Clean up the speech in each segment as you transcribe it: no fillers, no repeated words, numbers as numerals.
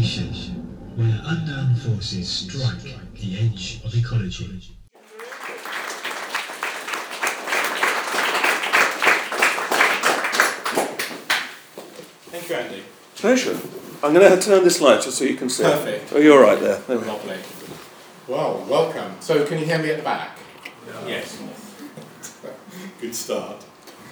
station, where unknown forces strike the edge of ecology. Thank you, Andy. Pleasure. I'm going to turn this light just so you can see. Perfect. Oh, you're right there. There we go. Lovely. Well, welcome. So, can you hear me at the back? Yeah. Yes. Good start.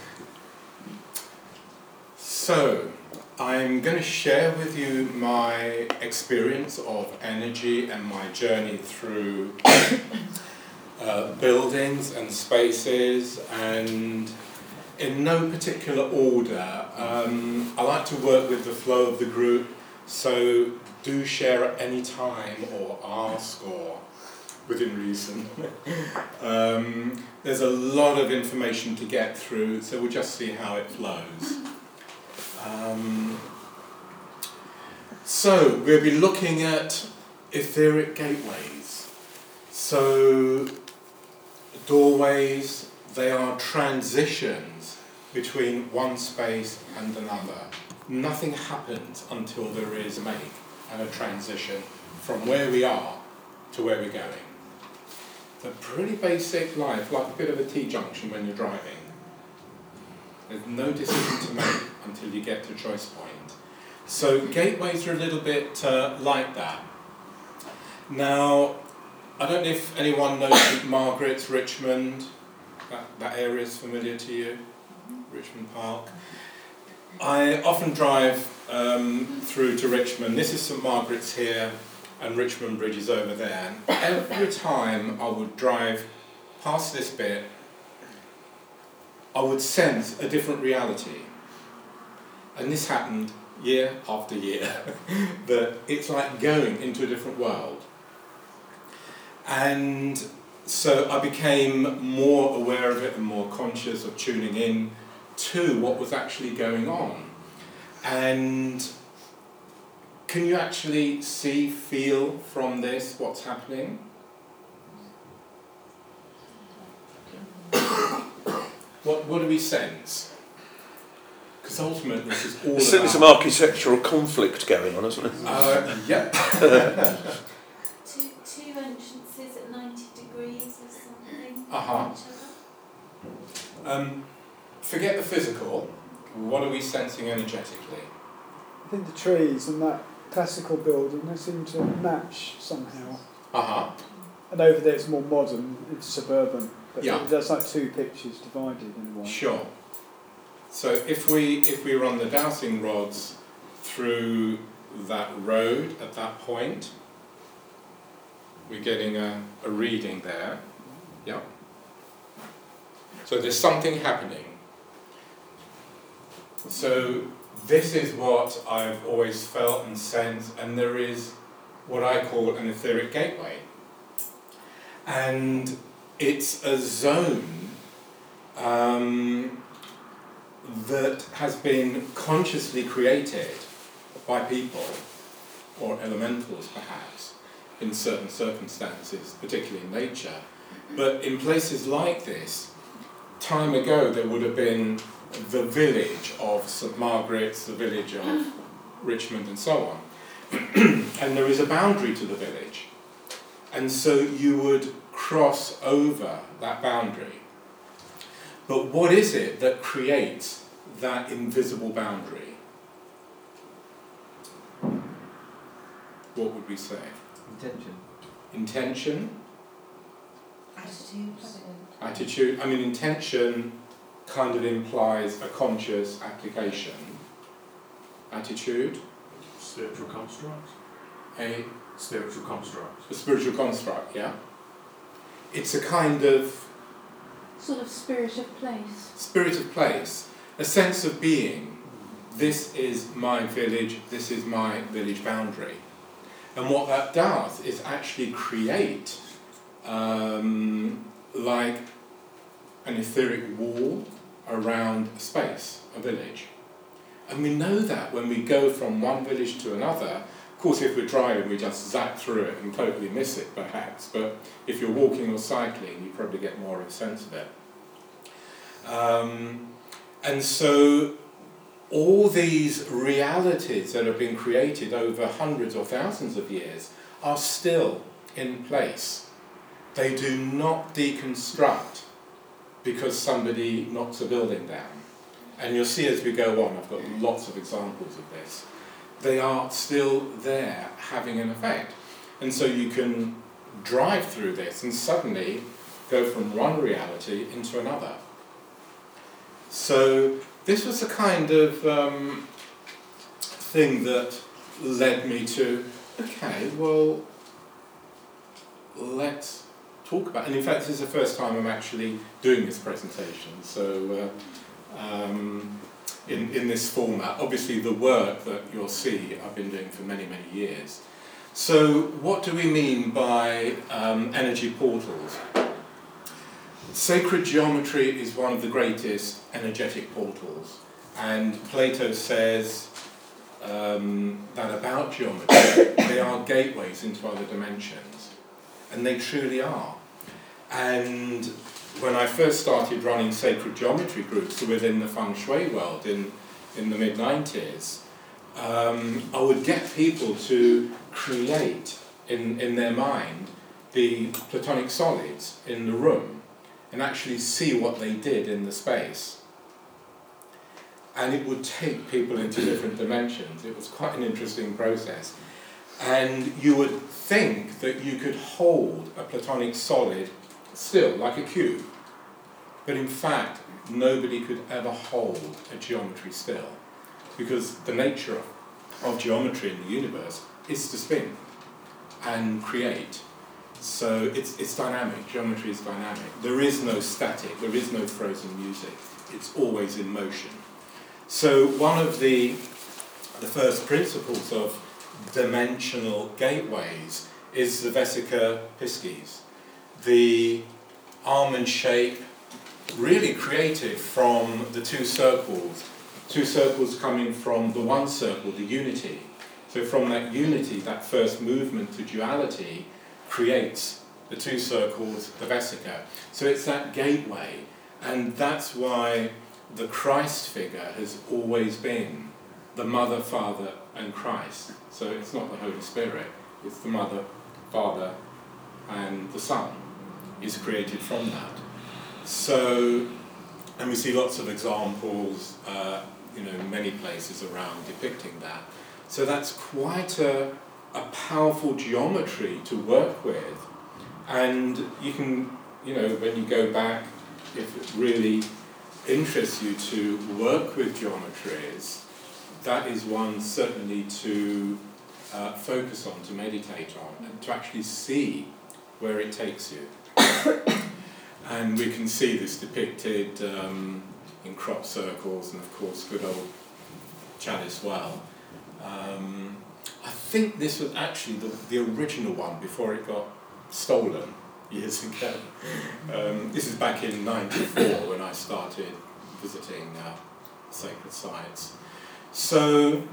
So, I'm going to share with you my experience of energy and my journey through buildings and spaces, and in no particular order. I like to work with the flow of the group, so do share at any time or ask or within reason. There's a lot of information to get through, so we'll just see how it flows. So we'll be looking at etheric gateways. So doorways, they are transitions between one space and another. Nothing happens until there is a make and a transition from where we are to where we're going. It's a pretty basic life, like a bit of a T-junction when you're driving. There's no decision to make until you get to choice point. So gateways are a little bit like that. Now, I don't know if anyone knows Margaret's, Richmond. That area is familiar to you, Richmond Park. I often drive through to Richmond. This is St Margaret's here, and Richmond Bridge is over there. And every time I would drive past this bit, I would sense a different reality. And this happened year after year, that it's like going into a different world. And so I became more aware of it and more conscious of tuning in to what was actually going on. And can you actually see, feel from this what's happening? What do we sense? Because ultimately this is all There's certainly some architectural conflict going on, isn't it? Yeah. Two entrances at 90 degrees or something. Uh-huh. Forget the physical. What are we sensing energetically? I think the trees and that classical building, they seem to match somehow. Uh-huh. And over there it's more modern, it's suburban. But Yeah. there's like two pictures divided in one. Sure. So if we run the dowsing rods through that road at that point, we're getting a reading there. Yeah. So there's something happening. So this is what I've always felt and sensed, and there is what I call an etheric gateway. And it's a zone that has been consciously created by people, or elementals perhaps, in certain circumstances, particularly in nature. But in places like this, time ago there would have been the village of St Margaret's, the village of Richmond and so on. And there is a boundary to the village. And so you would cross over that boundary. But what is it that creates that invisible boundary? What would we say? Intention. Intention? Attitude. Attitude. I mean, intention kind of implies a conscious application. Attitude? Spiritual construct. A Spiritual construct. spiritual construct, yeah? It's a kind of Sort of spirit of place. spirit of place, a sense of being. This is my village, this is my village boundary. And what that does is actually create like an etheric wall around a space, a village. And we know that when we go from one village to another. Of course, if we're driving, we just zap through it and totally miss it, perhaps. But if you're walking or cycling, you probably get more of a sense of it. And so all these realities that have been created over hundreds or thousands of years are still in place. They do not deconstruct because somebody knocks a building down. And you'll see as we go on, I've got lots of examples of this. They are still there having an effect. And so you can drive through this and suddenly go from one reality into another. So this was the kind of thing that led me to, okay, well, let's talk about, and in fact this is the first time I'm actually doing this presentation, so in this format. Obviously the work that you'll see I've been doing for many, many years. So what do we mean by energy portals? Sacred geometry is one of the greatest energetic portals, and Plato says that about geometry, they are gateways into other dimensions, and they truly are. And when I first started running sacred geometry groups within the feng shui world in the mid-90s, I would get people to create in their mind the platonic solids in the room and actually see what they did in the space. And it would take people into different dimensions. It was quite an interesting process. And you would think that you could hold a platonic solid still, like a cube. But in fact, nobody could ever hold a geometry still, because the nature of geometry in the universe is to spin and create. So it's dynamic. Geometry is dynamic. There is no static. There is no frozen music. It's always in motion. So one of the first principles of dimensional gateways is the Vesica Piscis, the almond shape, really created from the two circles coming from the one circle, the unity. So from that unity, that first movement to duality creates the two circles, the Vesica. So it's that gateway, and that's why the Christ figure has always been the Mother, Father and Christ. So it's not the Holy Spirit, it's the Mother, Father and the Son is created from that. So, and we see lots of examples, many places around depicting that. So that's quite a powerful geometry to work with. And you can, when you go back, if it really interests you to work with geometries, that is one certainly to focus on, to meditate on, and to actually see where it takes you. And we can see this depicted in crop circles, and of course good old Chalice Well. I think this was actually the original one before it got stolen years ago. This is back in '94 when I started visiting sacred sites. So,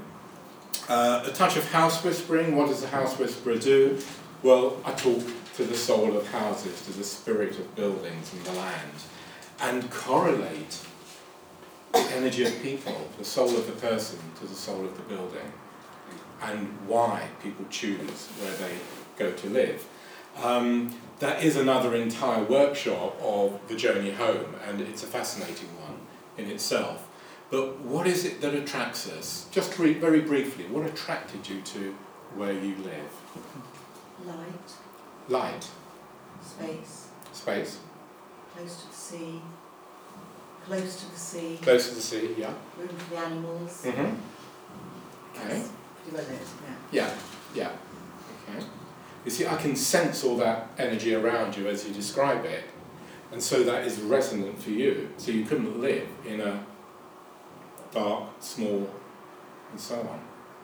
a touch of house whispering. What does the house whisperer do? Well, I talk to the soul of houses, to the spirit of buildings and the land, and correlate the energy of people, the soul of the person, to the soul of the building, and why people choose where they go to live. That is another entire workshop of the journey home, and it's a fascinating one in itself. But what is it that attracts us? Just very briefly, what attracted you to where you live? Light. Light. Space. Space. Close to the sea. Close to the sea. Close to the sea, yeah. Room for the animals. Mm-hmm. Okay. That's pretty well it, yeah. Yeah. Okay. You see, I can sense all that energy around you as you describe it, and so that is resonant for you. So you couldn't live in a dark, small, and so on.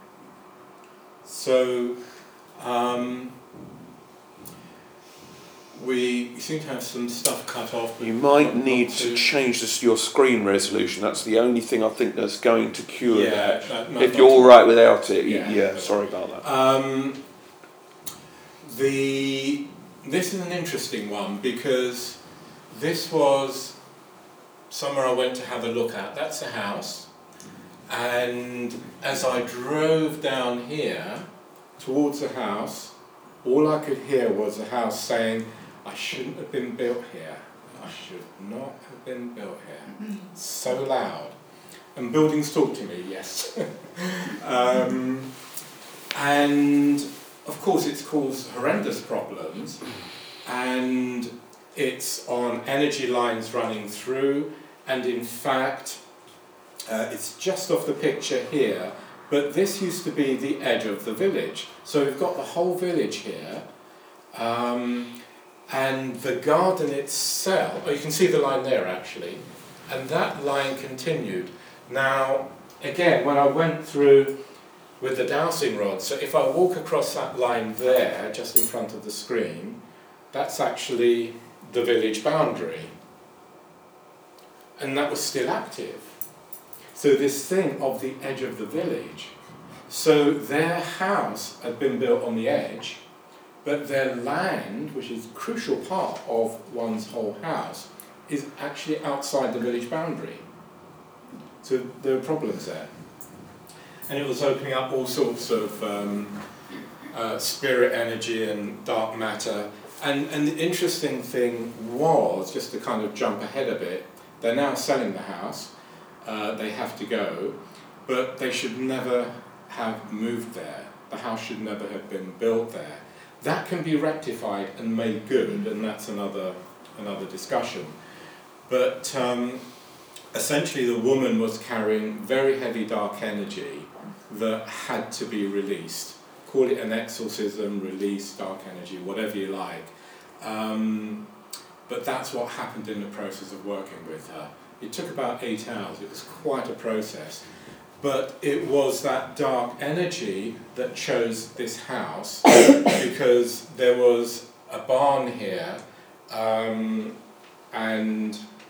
So, we seem to have some stuff cut off. You might need to change your screen resolution. That's the only thing I think that's going to cure that. If you're all right without it, yeah sorry about that. This is an interesting one because this was somewhere I went to have a look at. That's a house, And as I drove down here towards the house, all I could hear was the house saying, I shouldn't have been built here. I should not have been built here. So loud. And buildings talk to me, yes. And of course it's caused horrendous problems, and it's on energy lines running through, and in fact it's just off the picture here, but this used to be the edge of the village. So we've got the whole village here, and the garden itself, oh, you can see the line there actually, and that line continued. Now, again, when I went through with the dowsing rod, so if I walk across that line there, just in front of the screen, that's actually the village boundary. And that was still active. So this thing of the edge of the village, so their house had been built on the edge, but their land, which is a crucial part of one's whole house, is actually outside the village boundary. So there were problems there. And it was opening up all sorts of spirit energy and dark matter. And the interesting thing was, just to kind of jump ahead a bit, they're now selling the house. They have to go, but they should never have moved there. The house should never have been built there. That can be rectified and made good, and that's another discussion. But essentially the woman was carrying very heavy dark energy that had to be released. Call it an exorcism, release, dark energy, whatever you like. But that's what happened in the process of working with her. It took about 8 hours. It was quite a process. But it was that dark energy that chose this house because there was a barn here and an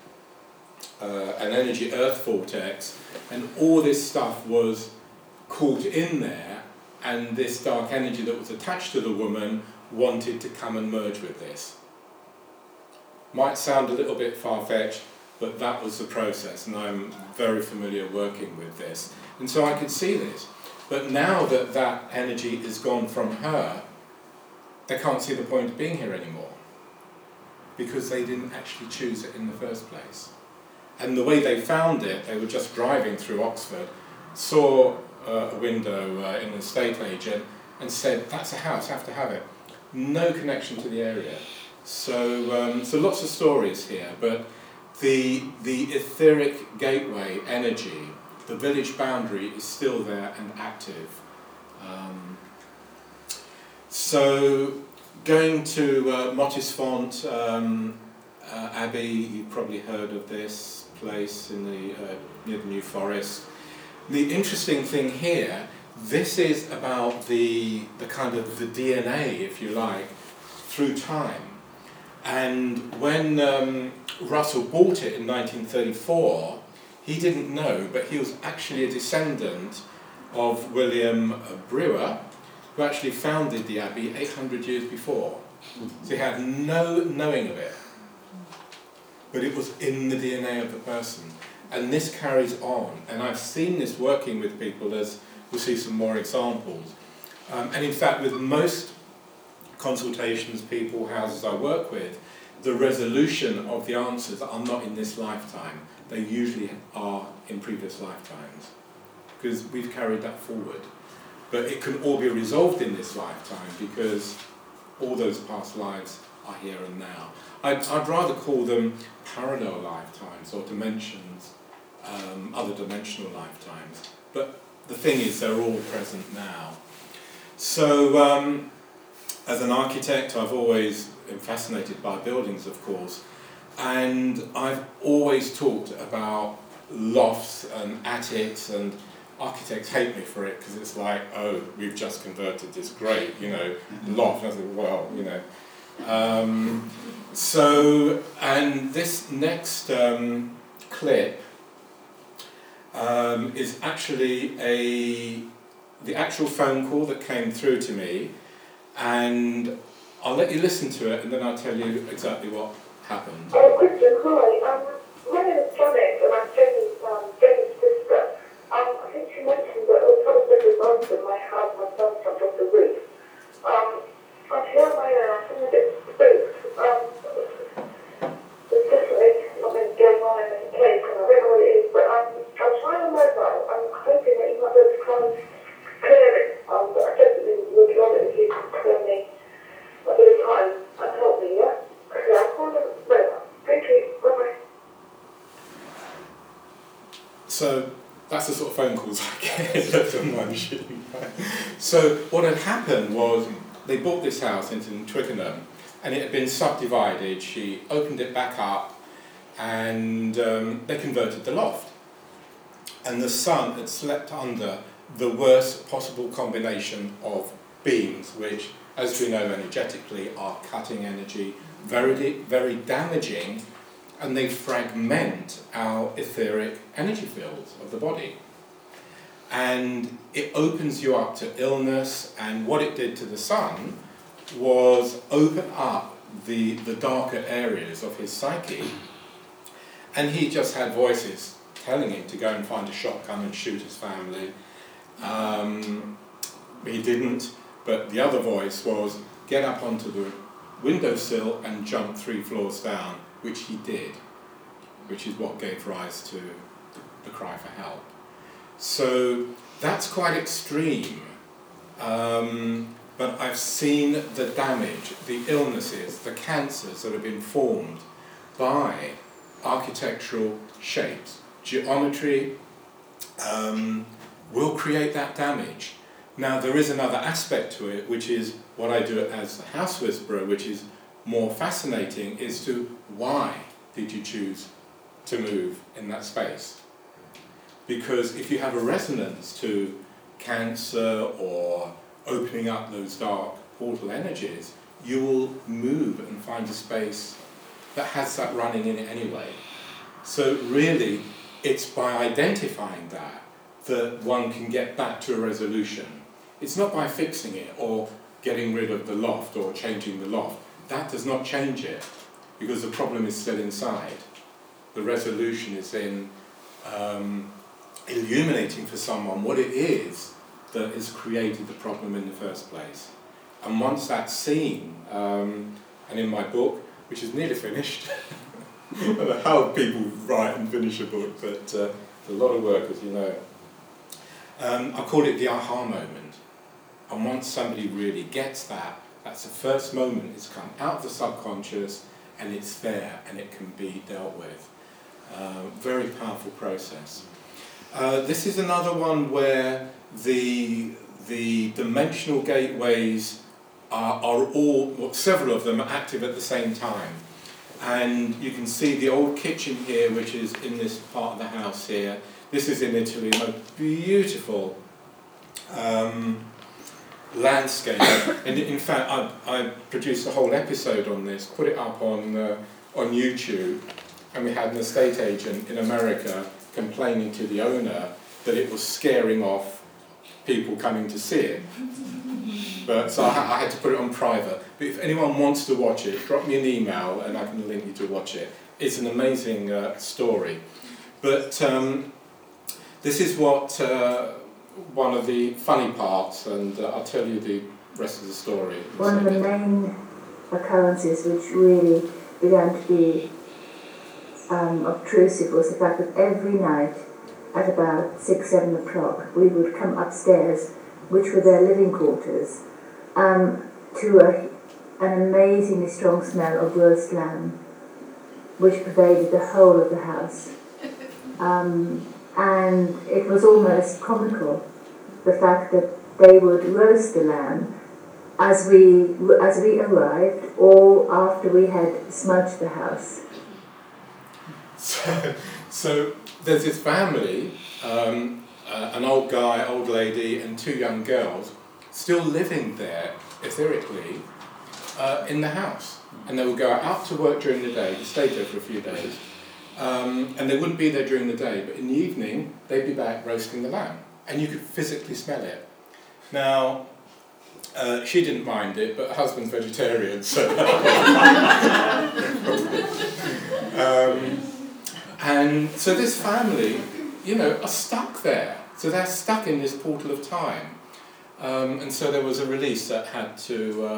energy earth vortex, and all this stuff was caught in there, and this dark energy that was attached to the woman wanted to come and merge with this. Might sound a little bit far-fetched, but that was the process, and I'm very familiar working with this. And so I could see this. But now that that energy is gone from her, they can't see the point of being here anymore, because they didn't actually choose it in the first place. And the way they found it, they were just driving through Oxford, saw a window in an estate agent, and said, that's a house, have to have it. No connection to the area. So, so lots of stories here, but the etheric gateway energy, the village boundary is still there and active. So going to Mottisfont Abbey, you've probably heard of this place in the near the New Forest. The interesting thing here, this is about the kind of the DNA, if you like, through time. And when Russell bought it in 1934, he didn't know, but he was actually a descendant of William Brewer, who actually founded the Abbey 800 years before. So he had no knowing of it, but it was in the DNA of the person. And this carries on, and I've seen this working with people, as we'll see some more examples. And in fact, with most consultations, people, houses I work with, the resolution of the answers are not in this lifetime. They usually are in previous lifetimes, because we've carried that forward. But it can all be resolved in this lifetime, because all those past lives are here and now. I'd rather call them parallel lifetimes or dimensions, other dimensional lifetimes. But the thing is, they're all present now. So, as an architect, I've always been fascinated by buildings, of course, and I've always talked about lofts and attics, and architects hate me for it because it's like, oh, we've just converted this great, loft. I think, well, So, and this next clip is actually the actual phone call that came through to me, and I'll let you listen to it, and then I'll tell you exactly what happened. Christian, hi. My name is Janet, and I'm Jenny's sister. I husband, my son jumped off the roof. I'm here on my own, I'm feeling a bit spooked. There's definitely something going on in this place, and I don't know what it is, but I'm trying to mobile. I'm hoping that you might be able to try and clear it. But I definitely would love it if you could clear me a bit of time and help me, yeah? Okay, I'll call them later. Thank you. Bye-bye. So that's the sort of phone calls I get from my machine. So what had happened was they bought this house in Twickenham and it had been subdivided. She opened it back up and they converted the loft. And the son had slept under the worst possible combination of beams, which, as we know energetically, are cutting energy, very, very damaging, and they fragment our etheric energy fields of the body. And it opens you up to illness, and what it did to the son was open up the darker areas of his psyche, and he just had voices telling him to go and find a shotgun and shoot his family. He didn't, but the other voice was, get up onto the windowsill and jump 3 floors down, which he did, which is what gave rise to the cry for help. So that's quite extreme, but I've seen the damage, the illnesses, the cancers that have been formed by architectural shapes. Geometry will create that damage. Now there is another aspect to it, which is what I do as the House Whisperer, which is more fascinating, is to why did you choose to move in that space? Because if you have a resonance to Cancer or opening up those dark portal energies, you will move and find a space that has that running in it anyway. So really, it's by identifying that one can get back to a resolution. It's not by fixing it or getting rid of the loft or changing the loft. That does not change it, because the problem is still inside. The resolution is in illuminating for someone what it is that has created the problem in the first place. And once that's seen, and in my book, which is nearly finished, I don't know how people write and finish a book, but it's a lot of work, as you know. I call it the aha moment. And once somebody really gets that, that's the first moment it's come out of the subconscious and it's there and it can be dealt with. Very powerful process. This is another one where the dimensional gateways are all, well, several of them are active at the same time. And you can see the old kitchen here, which is in this part of the house here. This is in Italy, a beautiful landscape. And in fact, I produced a whole episode on this, put it up on YouTube, and we had an estate agent in America complaining to the owner that it was scaring off people coming to see it. But so I had to put it on private. But if anyone wants to watch it, drop me an email and I can link you to watch it. It's an amazing story. But this is what one of the funny parts, and I'll tell you the rest of the story. One of the main occurrences which really began to be obtrusive was the fact that every night at about 6-7 o'clock we would come upstairs, which were their living quarters, to an amazingly strong smell of roast lamb which pervaded the whole of the house. And it was almost comical, the fact that they would roast the lamb as we arrived or after we had smudged the house. So there's this family, an old guy, old lady, and 2 young girls still living there etherically in the house. And they would go out to work during the day, stay there for a few days, and they wouldn't be there during the day, but in the evening they'd be back roasting the lamb, and you could physically smell it. Now, she didn't mind it, but her husband's vegetarian, so and so this family, are stuck there. So they're stuck in this portal of time. And so there was a release that had to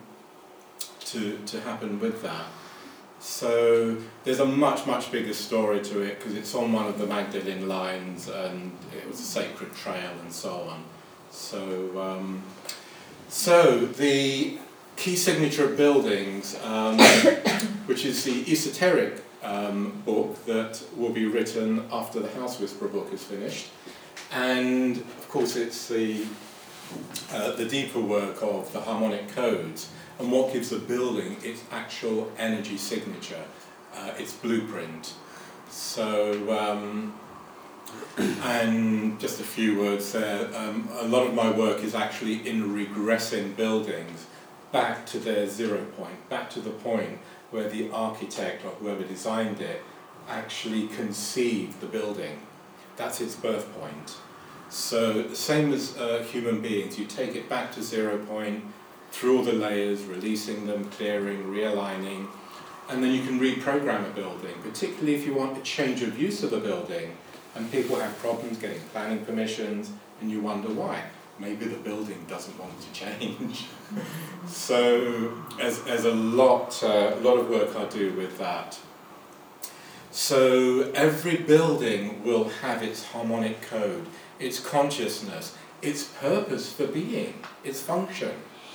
happen with that. So there's a much, much bigger story to it because it's on one of the Magdalene lines and it was a sacred trail and so on. So the key signature of buildings, which is the esoteric book that will be written after the House Whisperer book is finished, and of course it's the deeper work of the harmonic codes and what gives the building its actual energy signature, its blueprint. So, and just a few words there, a lot of my work is actually in regressing buildings back to their 0 point, back to the point where the architect or whoever designed it actually conceived the building. That's its birth point. So the same as human beings, you take it back to 0 point, through all the layers, releasing them, clearing, realigning, and then you can reprogram a building, particularly if you want a change of use of a building and people have problems getting planning permissions and you wonder why. Maybe the building doesn't want to change. So there's a lot of work I do with that. So every building will have its harmonic code, its consciousness, its purpose for being, its function.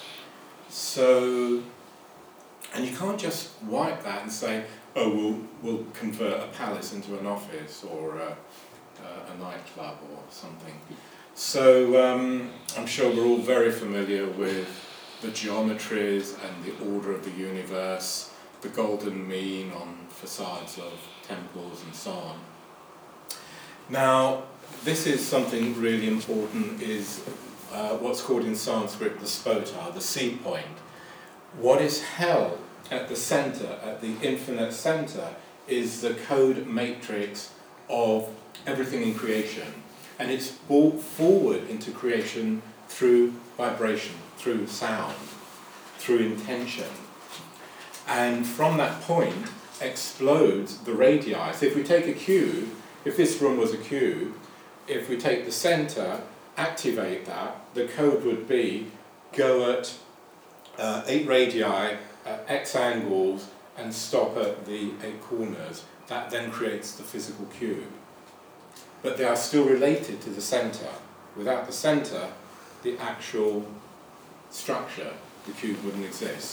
So, and you can't just wipe that and say, oh, we'll convert a palace into an office or a nightclub or something. So I'm sure we're all very familiar with the geometries and the order of the universe, the golden mean on facades of temples and so on. Now, this is something really important, is what's called in Sanskrit the spota, the seed point. What is held at the centre, at the infinite centre, is the code matrix of everything in creation. And it's brought forward into creation through vibration, through sound, through intention. And from that point explodes the radii. So if we take a cube, if this room was a cube, if we take the centre, activate that, the code would be go at 8 radii at X angles and stop at the 8 corners. That then creates the physical cube. But they are still related to the centre. Without the centre, the actual structure, the cube, wouldn't exist.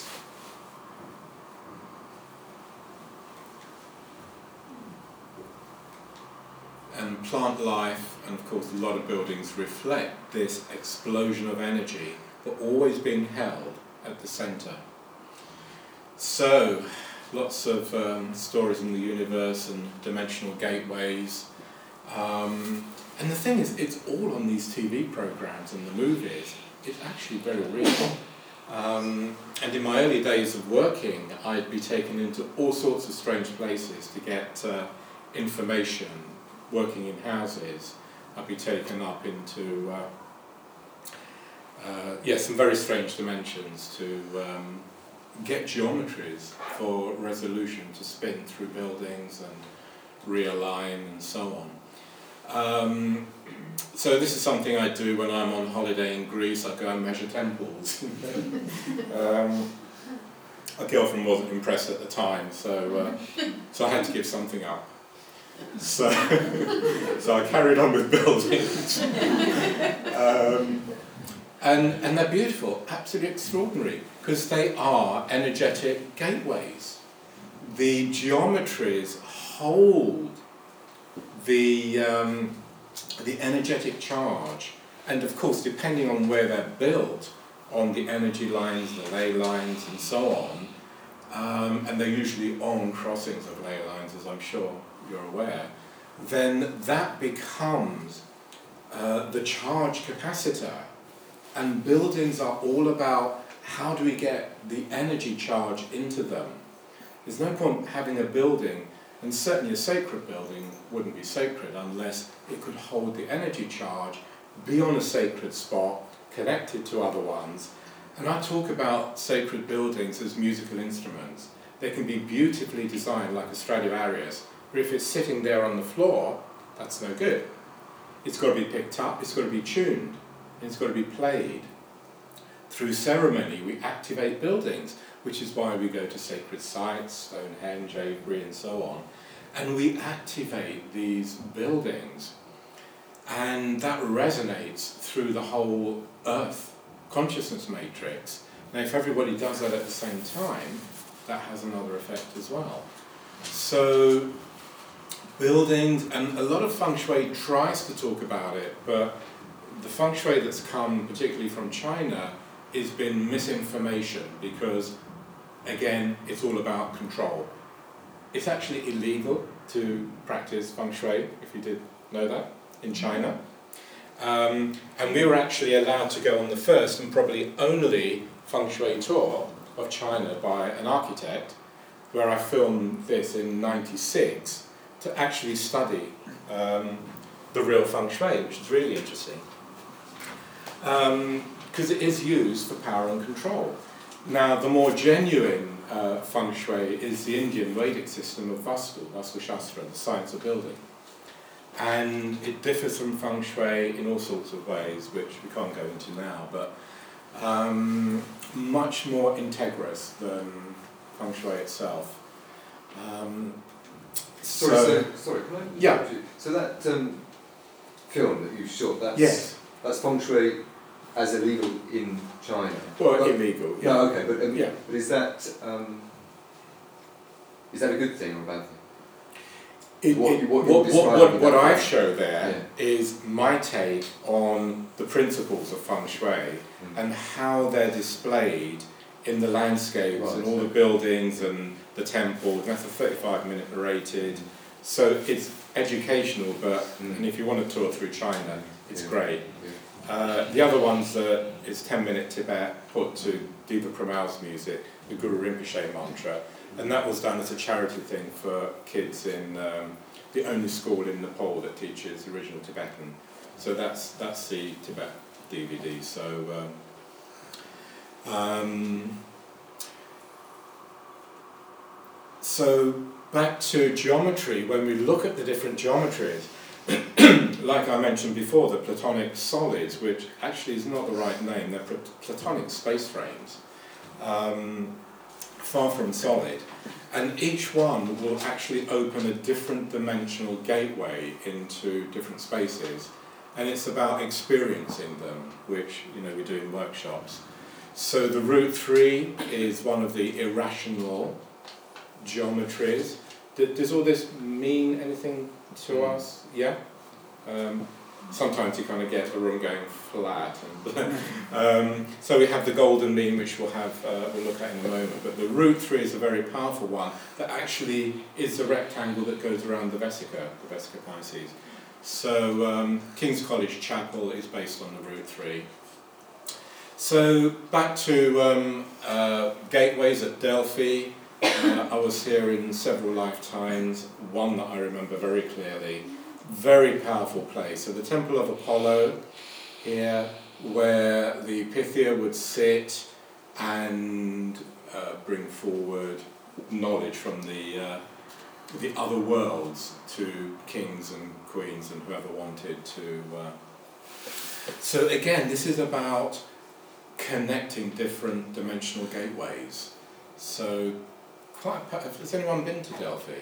And plant life, and of course a lot of buildings reflect this explosion of energy, but always being held at the centre. So, lots of stories in the universe and dimensional gateways. And the thing is, it's all on these TV programs and the movies. It's actually very real. And in my early days of working, I'd be taken into all sorts of strange places to get information. Working in houses, I'd be taken up into some very strange dimensions to get geometries for resolution to spin through buildings and realign and so on. So this is something I do when I'm on holiday in Greece. I go and measure temples. My girlfriend wasn't impressed at the time, so I had to give something up. So I carried on with buildings. And they're beautiful, absolutely extraordinary, because they are energetic gateways. The geometries hold the energetic charge, and of course, depending on where they're built, on the energy lines, the ley lines, and so on, and they're usually on crossings of ley lines, as I'm sure you're aware, then that becomes the charge capacitor. And buildings are all about how do we get the energy charge into them. There's no point having a building, and certainly a sacred building wouldn't be sacred unless it could hold the energy charge, be on a sacred spot, connected to other ones. And I talk about sacred buildings as musical instruments. They can be beautifully designed like a Stradivarius, but if it's sitting there on the floor, that's no good. It's got to be picked up, it's got to be tuned. and it's got to be played. Through ceremony, we activate buildings, which is why we go to sacred sites, Stonehenge, Avebury, and so on. And we activate these buildings. And that resonates through the whole Earth consciousness matrix. Now, if everybody does that at the same time, that has another effect as well. So, buildings, and a lot of feng shui tries to talk about it, but the feng shui that's come, particularly from China, has been misinformation because, again, it's all about control. It's actually illegal to practice feng shui, if you did know that, in China. And we were actually allowed to go on the first and probably only feng shui tour of China by an architect, where I filmed this in '96 to actually study the real feng shui, which is really interesting. Because it is used for power and control. Now, the more genuine feng shui is the Indian Vedic system of Vastu Shastra, the science of building. And it differs from feng shui in all sorts of ways, which we can't go into now, but much more integrous than feng shui itself. Sorry, can I yeah. you? So that film that you shot, that's feng shui as illegal in China? Well, illegal, yeah. No, okay, but, yeah. But is that a good thing or a bad thing? What I've showed there is my take on the principles of feng shui and how they're displayed in the landscapes and all the buildings and the temples. That's a 35-minute narrated, so it's educational. But and if you want to tour through China, it's great. The other ones is 10-minute Tibet put to Diva Premal's music, the Guru Rinpoche mantra. And that was done as a charity thing for kids in the only school in Nepal that teaches original Tibetan. So that's the Tibet DVD. So back to geometry, when we look at the different geometries, like I mentioned before, the Platonic solids, which actually is not the right name, they're Platonic space frames. Far from solid, and each one will actually open a different dimensional gateway into different spaces, and it's about experiencing them, which we do in workshops. So the Root 3 is one of the irrational geometries. Does all this mean anything to us? Yeah? Sometimes you kind of get a room going flat. And so we have the golden mean, which we'll look at in a moment. But the Root 3 is a very powerful one that actually is the rectangle that goes around the Vesica Pisces. So King's College Chapel is based on the Root 3. So back to gateways at Delphi. I was here in several lifetimes. One that I remember very clearly. Very powerful place. So the Temple of Apollo here, where the Pythia would sit and bring forward knowledge from the other worlds to kings and queens and whoever wanted to. So again, this is about connecting different dimensional gateways. So has anyone been to Delphi?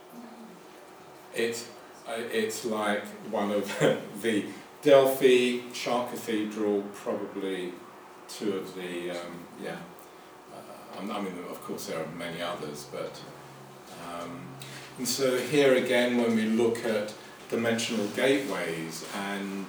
It's like one of the Delphi, Char Cathedral, probably two of the, I mean, of course there are many others, but, and so here again, when we look at dimensional gateways and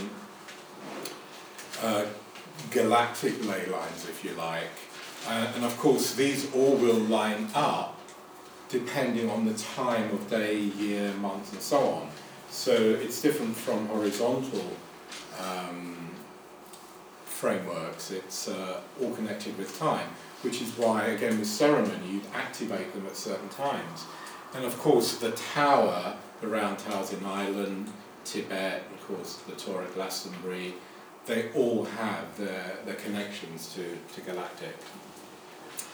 galactic ley lines, if you like, and of course these all will line up depending on the time of day, year, month, and so on. So it's different from horizontal frameworks. It's all connected with time, which is why, again, with ceremony, you'd activate them at certain times. And of course, the tower, the round towers in Ireland, Tibet, of course, the Torah at Glastonbury, they all have their connections to galactic.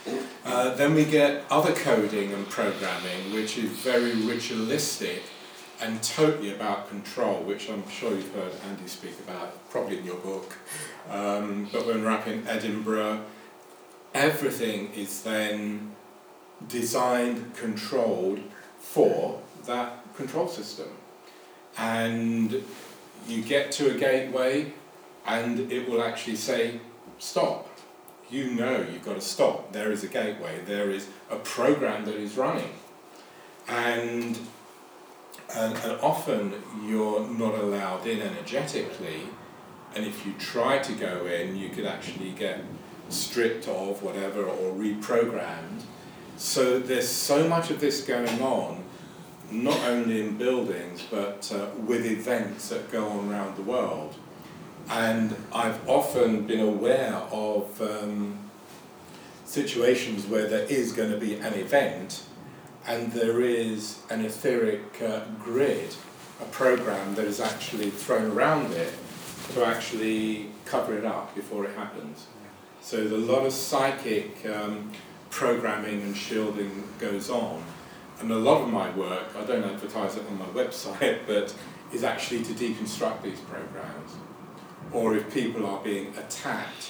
Then we get other coding and programming, which is very ritualistic and totally about control, which I'm sure you've heard Andy speak about, probably in your book. But when we're up in Edinburgh, everything is then designed, controlled for that control system. And you get to a gateway and it will actually say, stop. You know you've got to stop. There is a gateway. There is a program that is running. And often you're not allowed in energetically, and if you try to go in, you could actually get stripped of whatever or reprogrammed. So there's so much of this going on, not only in buildings, but with events that go on around the world. And I've often been aware of situations where there is going to be an event, and there is an etheric grid, a program that is actually thrown around it to actually cover it up before it happens. So there's a lot of psychic programming and shielding goes on. And a lot of my work, I don't advertise it on my website, but is actually to deconstruct these programs. Or if people are being attacked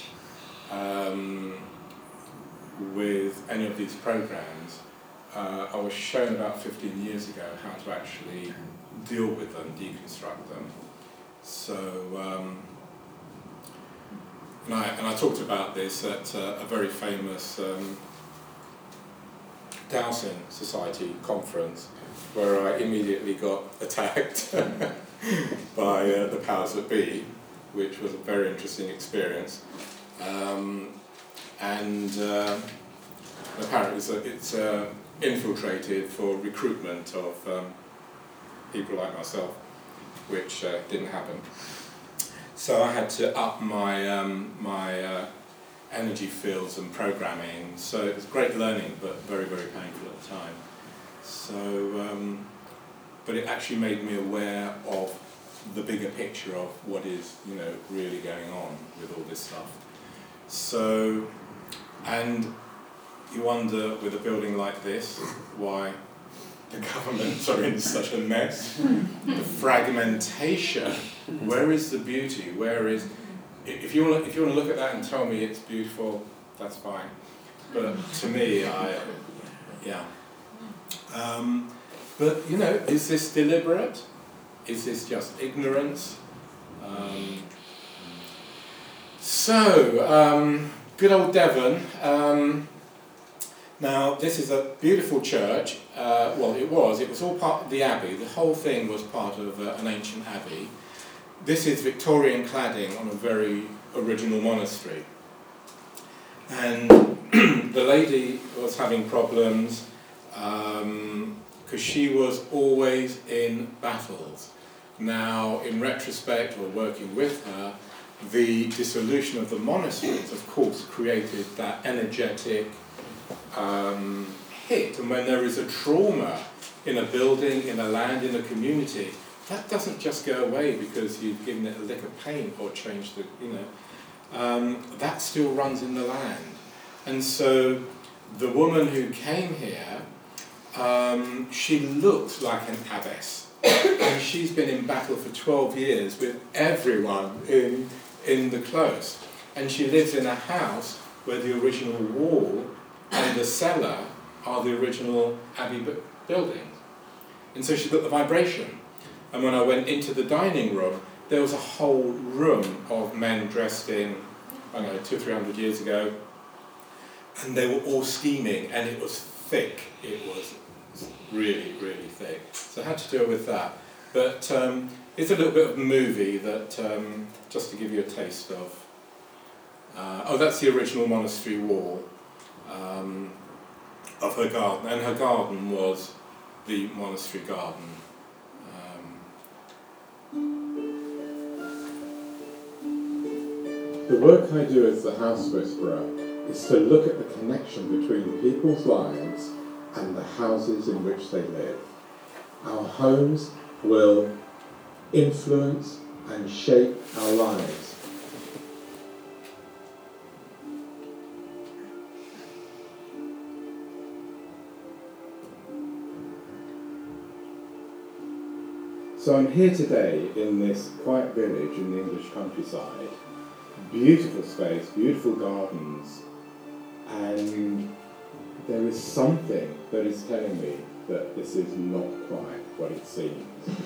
with any of these programs, I was shown about 15 years ago how to actually deal with them, deconstruct them. So, and I talked about this at a very famous Dowsing Society conference, where I immediately got attacked by the powers that be, which was a very interesting experience. And apparently it's infiltrated for recruitment of people like myself, which didn't happen. So I had to up my my energy fields and programming. So it was great learning, but very, very painful at the time. So, but it actually made me aware of the bigger picture of what is, really going on with all this stuff. So, and you wonder with a building like this, why the governments are in such a mess. The fragmentation. Where is the beauty? Where is? If you want to look at that and tell me it's beautiful, that's fine. But to me, but is this deliberate? Is this just ignorance? Good old Devon. Now, this is a beautiful church. It was all part of the abbey. The whole thing was part of an ancient abbey. This is Victorian cladding on a very original monastery. And the lady was having problems because she was always in battles. Now, in retrospect, or working with her, the dissolution of the monasteries, of course, created that energetic hit. And when there is a trauma in a building, in a land, in a community, that doesn't just go away because you've given it a lick of paint or changed the, that still runs in the land. And so the woman who came here, she looked like an abbess. And she's been in battle for 12 years with everyone in the close. And she lives in a house where the original wall and the cellar are the original abbey buildings. And so she's got the vibration. And when I went into the dining room, there was a whole room of men dressed in, 200-300 years ago, and they were all scheming, and it was thick. It was really, really thick. So I had to deal with that. But it's a little bit of a movie that, just to give you a taste of. That's the original monastery wall of her garden, and her garden was the monastery garden. The work I do as the House Whisperer is to look at the connection between people's lives and the houses in which they live. Our homes will influence and shape our lives. So I'm here today in this quiet village in the English countryside, beautiful space, beautiful gardens, and there is something that is telling me that this is not quite what it seems.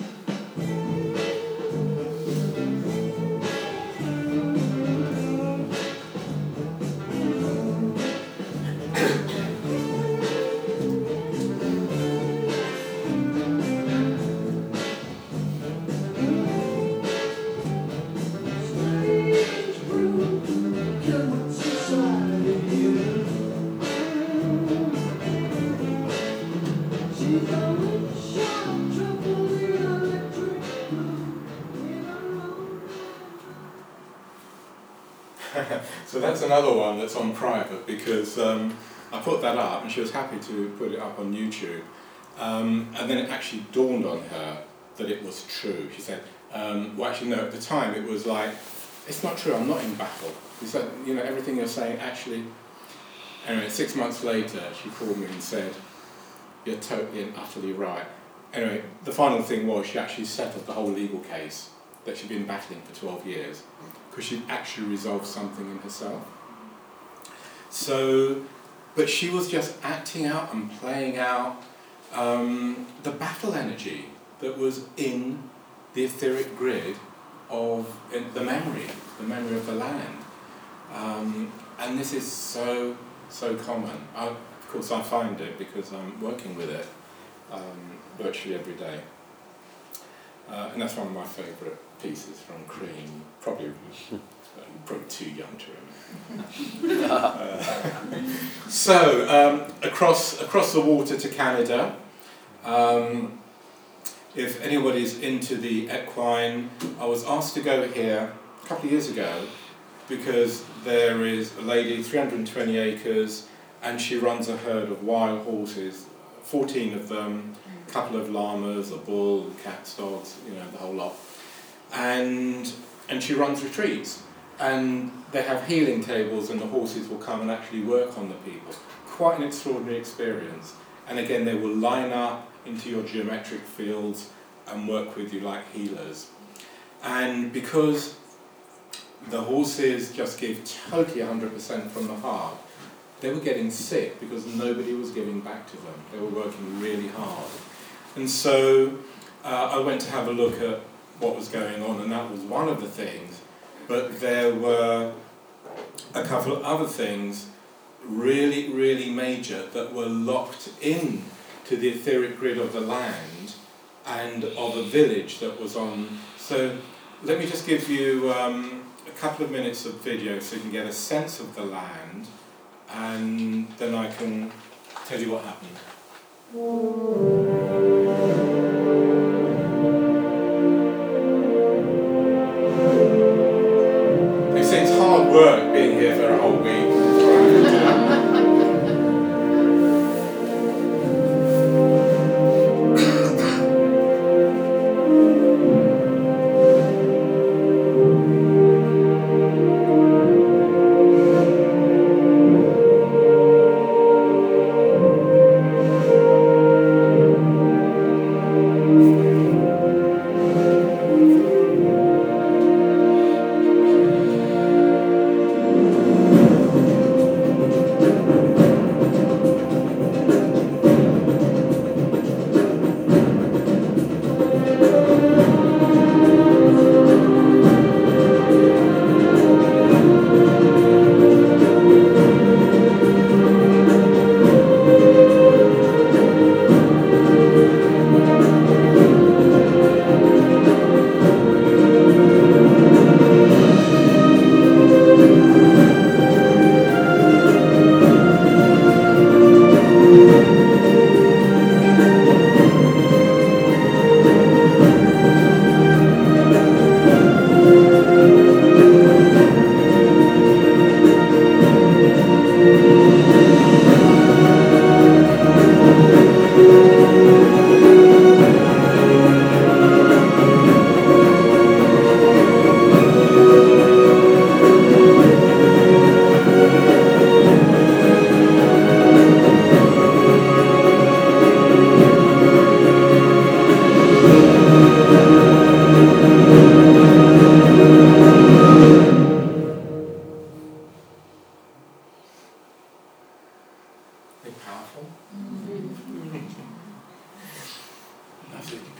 So that's another one that's on private because I put that up and she was happy to put it up on YouTube. And then it actually dawned on her that it was true. She said, well actually no, at the time it was like, it's not true, I'm not in battle. It's like, you know, everything you're saying actually... Anyway, 6 months later she called me and said, you're totally and utterly right. Anyway, the final thing was she actually settled the whole legal case that she'd been battling for 12 years because she'd actually resolved something in herself. So, but she was just acting out and playing out the battle energy that was in the etheric grid of the memory of the land. And this is so common. Of course I find it because I'm working with it virtually every day. And that's one of my favourite pieces from Cream, probably too young to remember. So, across the water to Canada, if anybody's into the equine, I was asked to go here a couple of years ago because there is a lady, 320 acres, and she runs a herd of wild horses, 14 of them, a couple of llamas, a bull, cats, dogs, you know, the whole lot. And she runs retreats, and they have healing tables, and the horses will come and actually work on the people. Quite an extraordinary experience. And again, they will line up into your geometric fields and work with you like healers. And because the horses just give totally 100% from the heart, they were getting sick because nobody was giving back to them. They were working really hard. And so I went to have a look at what was going on, and that was one of the things. But there were a couple of other things really, really major that were locked in to the etheric grid of the land and of a village that was on. So let me just give you a couple of minutes of video so you can get a sense of the land, and then I can tell you what happened. They say it's hard work being here for a whole week.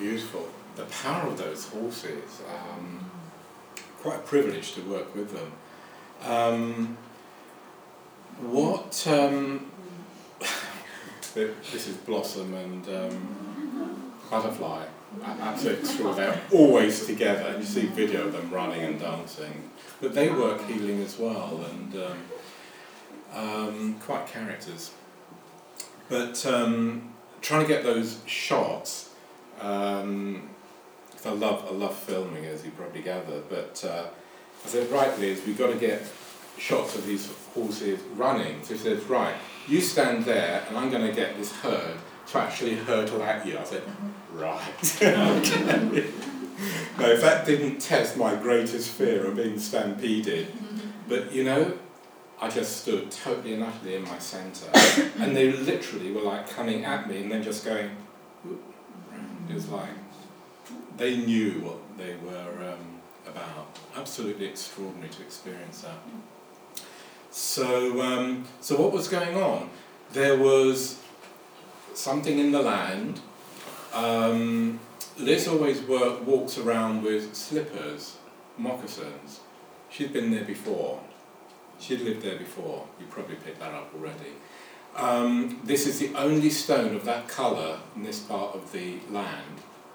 beautiful. The power of those horses, quite a privilege to work with them. This is Blossom and Butterfly. Absolutely true. They're always together, and you see video of them running and dancing. But they work healing as well, and quite characters. But trying to get those shots, because I love filming, as you probably gather. But I said, right, Liz, we've got to get shots of these horses running. So he says, right, you stand there, and I'm going to get this herd to actually hurtle at you. I said, right. Okay. No, if that didn't test my greatest fear of being stampeded, but you know, I just stood totally and utterly in my centre, and they literally were like coming at me and then just going, it was like, they knew what they were about. Absolutely extraordinary to experience that. So what was going on? There was something in the land. Liz always walks around with slippers, moccasins. She'd been there before. She'd lived there before. You probably picked that up already. This is the only stone of that colour in this part of the land.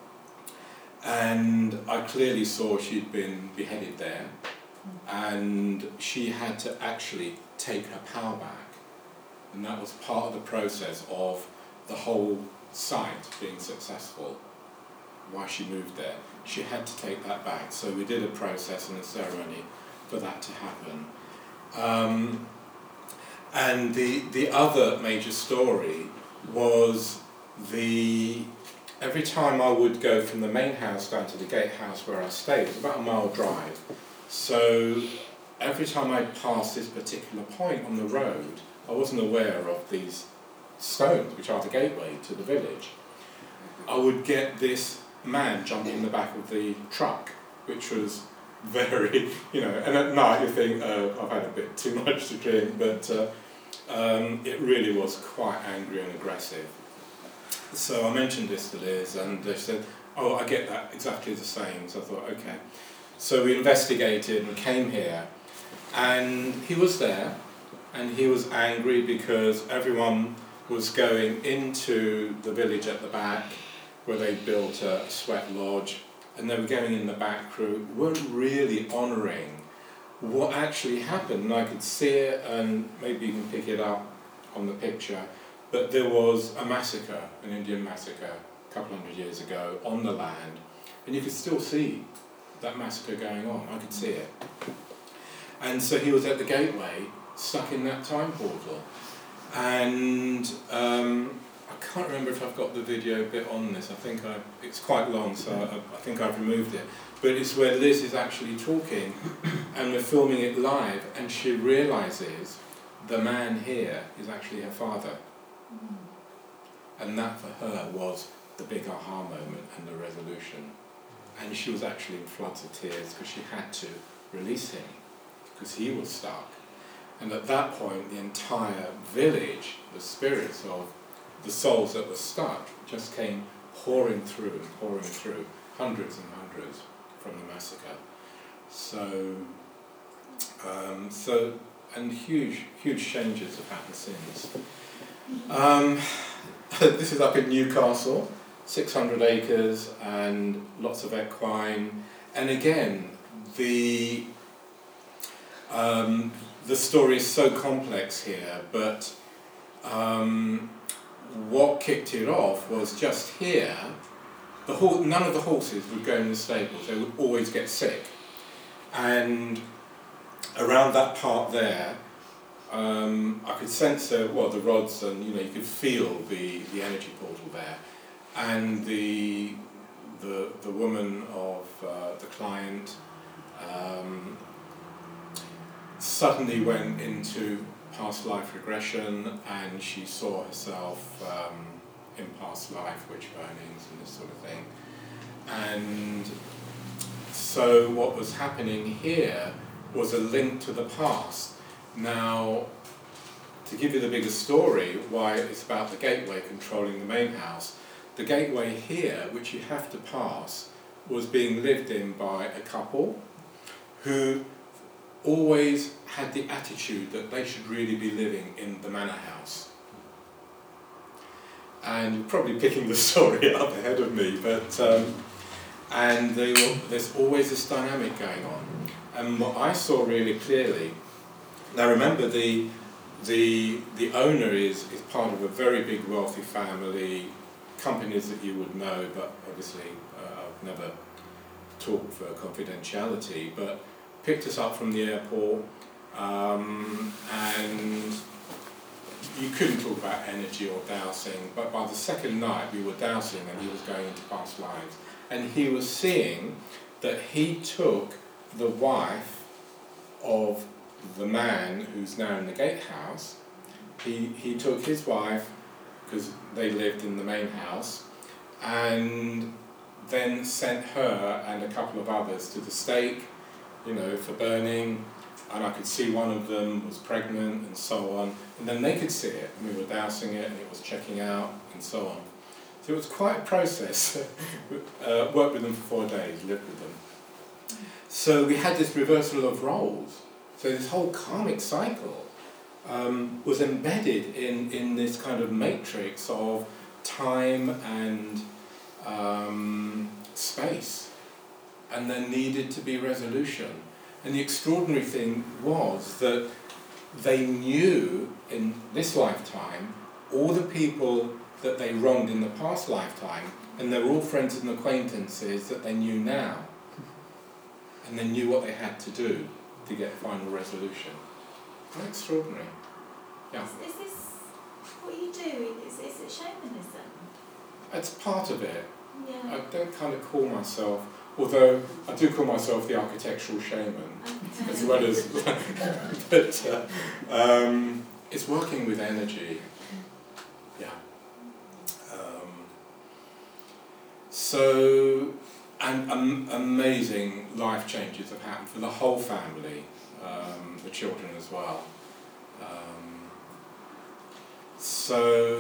And I clearly saw she'd been beheaded there. And she had to actually take her power back. And that was part of the process of the whole site being successful. Why she moved there. She had to take that back. So we did a process and a ceremony for that to happen. And the other major story was every time I would go from the main house down to the gatehouse where I stayed, it was about a mile drive. So every time I'd pass this particular point on the road, I wasn't aware of these stones, which are the gateway to the village. I would get this man jumping in the back of the truck, which was very, and at night you think, I've had a bit too much to drink, but it really was quite angry and aggressive. So I mentioned this to Liz, and they said, oh, I get that exactly the same. So I thought, okay. So we investigated and came here, and he was there, and he was angry because everyone was going into the village at the back, where they built a sweat lodge, and they were going in the back route, weren't really honouring what actually happened. And I could see it, and maybe you can pick it up on the picture, but there was a massacre, an Indian massacre, a couple hundred years ago on the land, and you could still see that massacre going on. I could see it. And so he was at the gateway, stuck in that time portal. And I can't remember if I've got the video bit on this. I think it's quite long, so I think I've removed it. But it's where Liz is actually talking, and we're filming it live, and she realises the man here is actually her father. And that for her was the big aha moment and the resolution. And she was actually in floods of tears because she had to release him, because he was stuck. And at that point, the entire village, the spirits of the souls that were stuck, just came pouring through, hundreds and hundreds from the massacre. And huge changes have happened since. This is up in Newcastle, 600 acres and lots of equine. And again, the story is so complex here, but what kicked it off was just here, none of the horses would go in the stables, they would always get sick. And around that part there, I could sense the rods, and you could feel the energy portal there. And the woman of the client suddenly went into past life regression, and she saw herself in past life, witch burnings and this sort of thing. And so what was happening here was a link to the past. Now, to give you the bigger story, why it's about the gateway controlling the main house, the gateway here, which you have to pass, was being lived in by a couple who always had the attitude that they should really be living in the manor house. And probably picking the story up ahead of me, but there's always this dynamic going on. And what I saw really clearly, now remember the owner is part of a very big wealthy family, companies that you would know, but obviously I've never talked for confidentiality, but picked us up from the airport, and you couldn't talk about energy or dowsing, but by the second night we were dowsing and he was going into past lives. And he was seeing that he took the wife of the man who's now in the gatehouse, he took his wife, because they lived in the main house, and then sent her and a couple of others to the stake, for burning, and I could see one of them was pregnant and so on, and then they could see it, and we were dousing it, and it was checking out, and so on. So it was quite a process. Worked with them for 4 days, lived with them. So we had this reversal of roles. So this whole karmic cycle was embedded in this kind of matrix of time and space, and there needed to be resolution. And the extraordinary thing was that they knew in this lifetime all the people that they wronged in the past lifetime, and they were all friends and acquaintances that they knew now, and they knew what they had to do to get final resolution. Quite extraordinary. Yeah. Is this what you do? Is it shamanism? It's part of it. Yeah. I don't kind of call myself, although I do call myself the architectural shaman, as well as, but it's working with energy. Yeah. So, and amazing life changes have happened for the whole family, the children as well. So,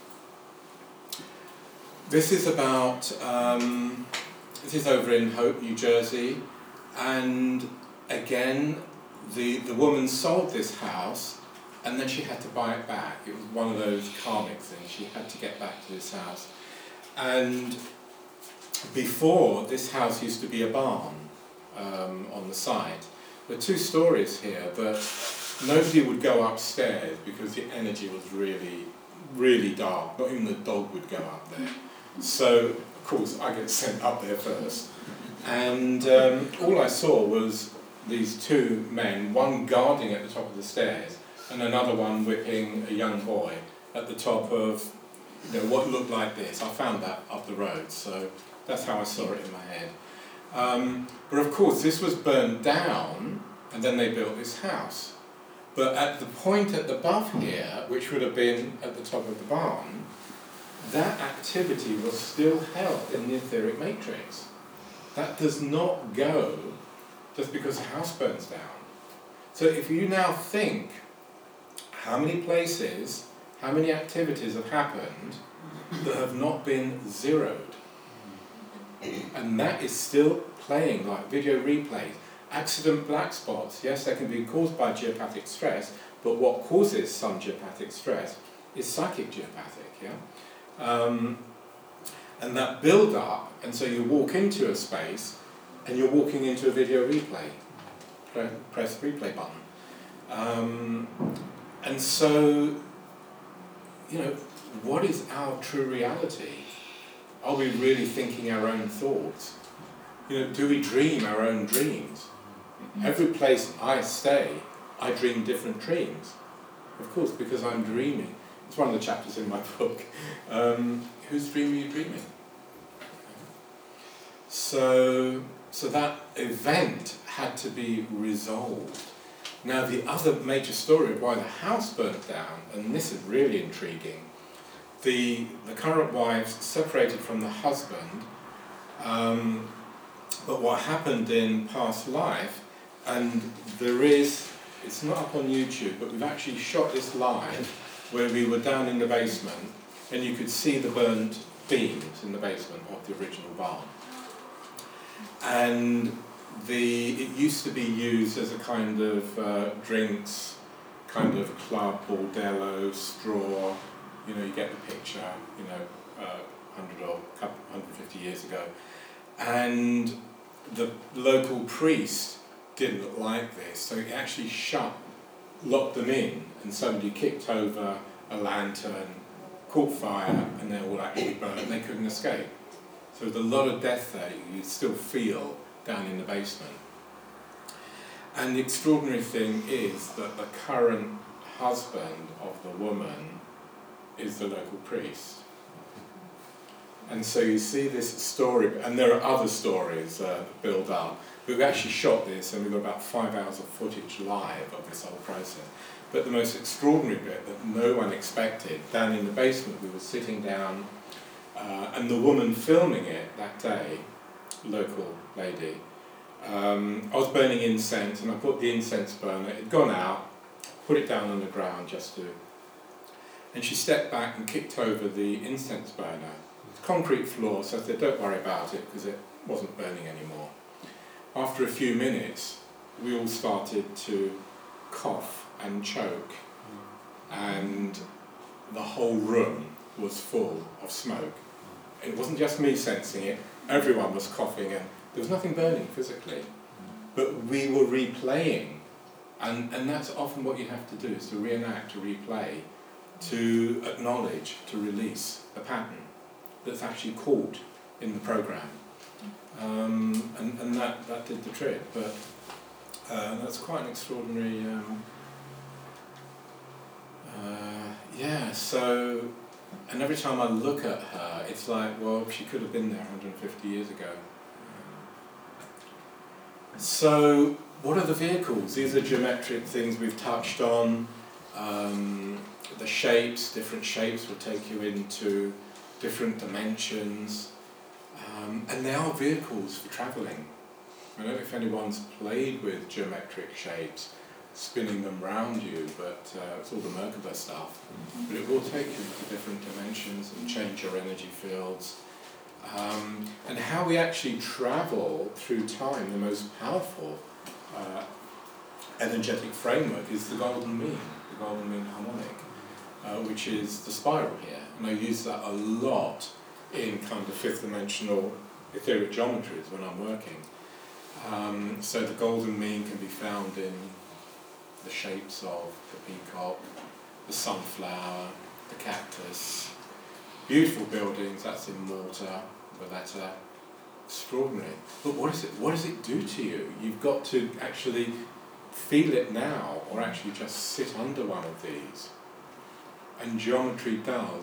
this is about, this is over in Hope, New Jersey, and again, the woman sold this house, and then she had to buy it back. It was one of those karmic things. She had to get back to this house. And before, this house used to be a barn on the site. There are 2 stories here, but nobody would go upstairs because the energy was really, really dark. Not even the dog would go up there. So, of course, I get sent up there first. And all I saw was these 2 men, one guarding at the top of the stairs, and another one whipping a young boy at the top of what looked like this. I found that up the road, so that's how I saw it in my head. But of course, this was burned down, and then they built this house. But at the point at the above here, which would have been at the top of the barn, that activity was still held in the etheric matrix. That does not go just because the house burns down. So if you now think how many places, how many activities have happened that have not been zeroed, and that is still playing like video replays. Accident black spots, yes, they can be caused by geopathic stress, but what causes some geopathic stress is psychic geopathic, yeah? And that build up, and so you walk into a space and you're walking into a video replay. Press the replay button. And so, what is our true reality? Are we really thinking our own thoughts? Do we dream our own dreams? Every place I stay, I dream different dreams. Of course, because I'm dreaming. It's one of the chapters in my book. Whose dream are you dreaming? So that event had to be resolved. Now, the other major story of why the house burnt down, and this is really intriguing, the current wife separated from the husband, but what happened in past life, and it's not up on YouTube, but we've actually shot this live, where we were down in the basement, and you could see the burnt beams in the basement of the original barn. And it used to be used as a kind of drinks, kind of club, bordello, straw, you get the picture, 100 or 150 years ago. And the local priest didn't like this, so he actually locked them in, and somebody kicked over a lantern, caught fire, and they all actually burned, and they couldn't escape. So there's a lot of death there you still feel down in the basement. And the extraordinary thing is that the current husband of the woman is the local priest. And so you see this story, and there are other stories that build up. We've actually shot this, and we've got about 5 hours of footage live of this whole process. But the most extraordinary bit that no one expected, down in the basement, we were sitting down, and the woman filming it that day, local lady, I was burning incense, and I put the incense burner, it had gone out, put it down on the ground and she stepped back and kicked over the incense burner. Concrete floor, so I said, don't worry about it, because it wasn't burning anymore. After a few minutes, we all started to cough and choke, and the whole room was full of smoke. It wasn't just me sensing it, everyone was coughing, and there was nothing burning physically. But we were replaying, and that's often what you have to do, is to reenact, to replay, to acknowledge, to release a pattern that's actually caught in the programme. And that did the trick, but that's quite an extraordinary... so... And every time I look at her, it's like, well, she could have been there 150 years ago. So, what are the vehicles? These are geometric things we've touched on. The shapes, different shapes will take you into different dimensions. And they are vehicles for travelling. I don't know if anyone's played with geometric shapes, spinning them round you, but it's all the Merkaba stuff. But it will take you into different dimensions and change your energy fields. And how we actually travel through time, the most powerful energetic framework is the golden mean harmonic, which is the spiral here. And I use that a lot in kind of fifth dimensional etheric geometries when I'm working. So the golden mean can be found in the shapes of the peacock, the sunflower, the cactus. Beautiful buildings, that's in mortar, Valletta. Extraordinary. But what does it do to you? You've got to actually feel it now, or actually just sit under one of these. And geometry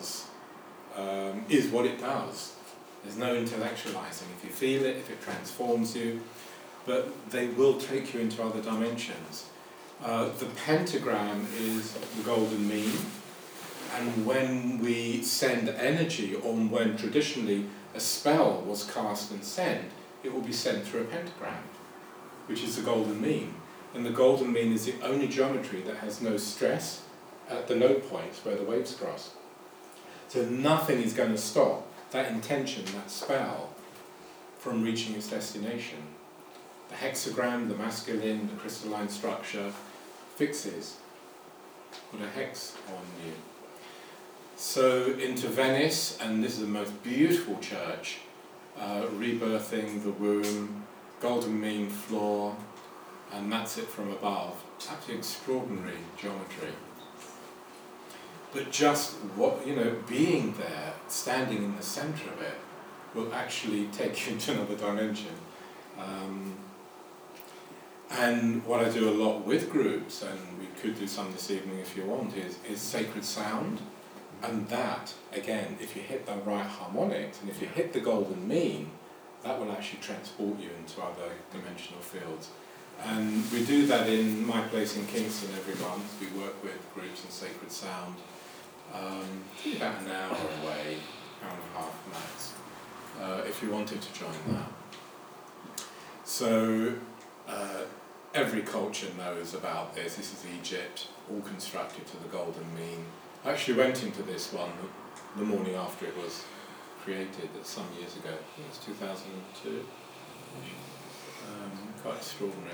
is what it does. There's no intellectualizing. If you feel it, if it transforms you, but they will take you into other dimensions. The pentagram is the golden mean, and when we send energy, or when traditionally a spell was cast and sent, it will be sent through a pentagram, which is the golden mean. And the golden mean is the only geometry that has no stress at the node points where the waves cross. So nothing is going to stop that intention, that spell, from reaching its destination. The hexagram, the masculine, the crystalline structure fixes, put a hex on you. So into Venice, and this is the most beautiful church, rebirthing the womb, golden mean floor, and that's it from above. Absolutely extraordinary geometry. But just being there, standing in the centre of it, will actually take you to another dimension. And what I do a lot with groups, and we could do some this evening if you want, is sacred sound. And that, again, if you hit the right harmonics, and if you hit the golden mean, that will actually transport you into other dimensional fields. And we do that in my place in Kingston every month. We work with groups in sacred sound. About an hour away, hour and a half max, if you wanted to join that. So every culture knows about this. This is Egypt, all constructed to the golden mean. I actually went into this one the morning after it was created some years ago. I think it was 2002. Quite extraordinary.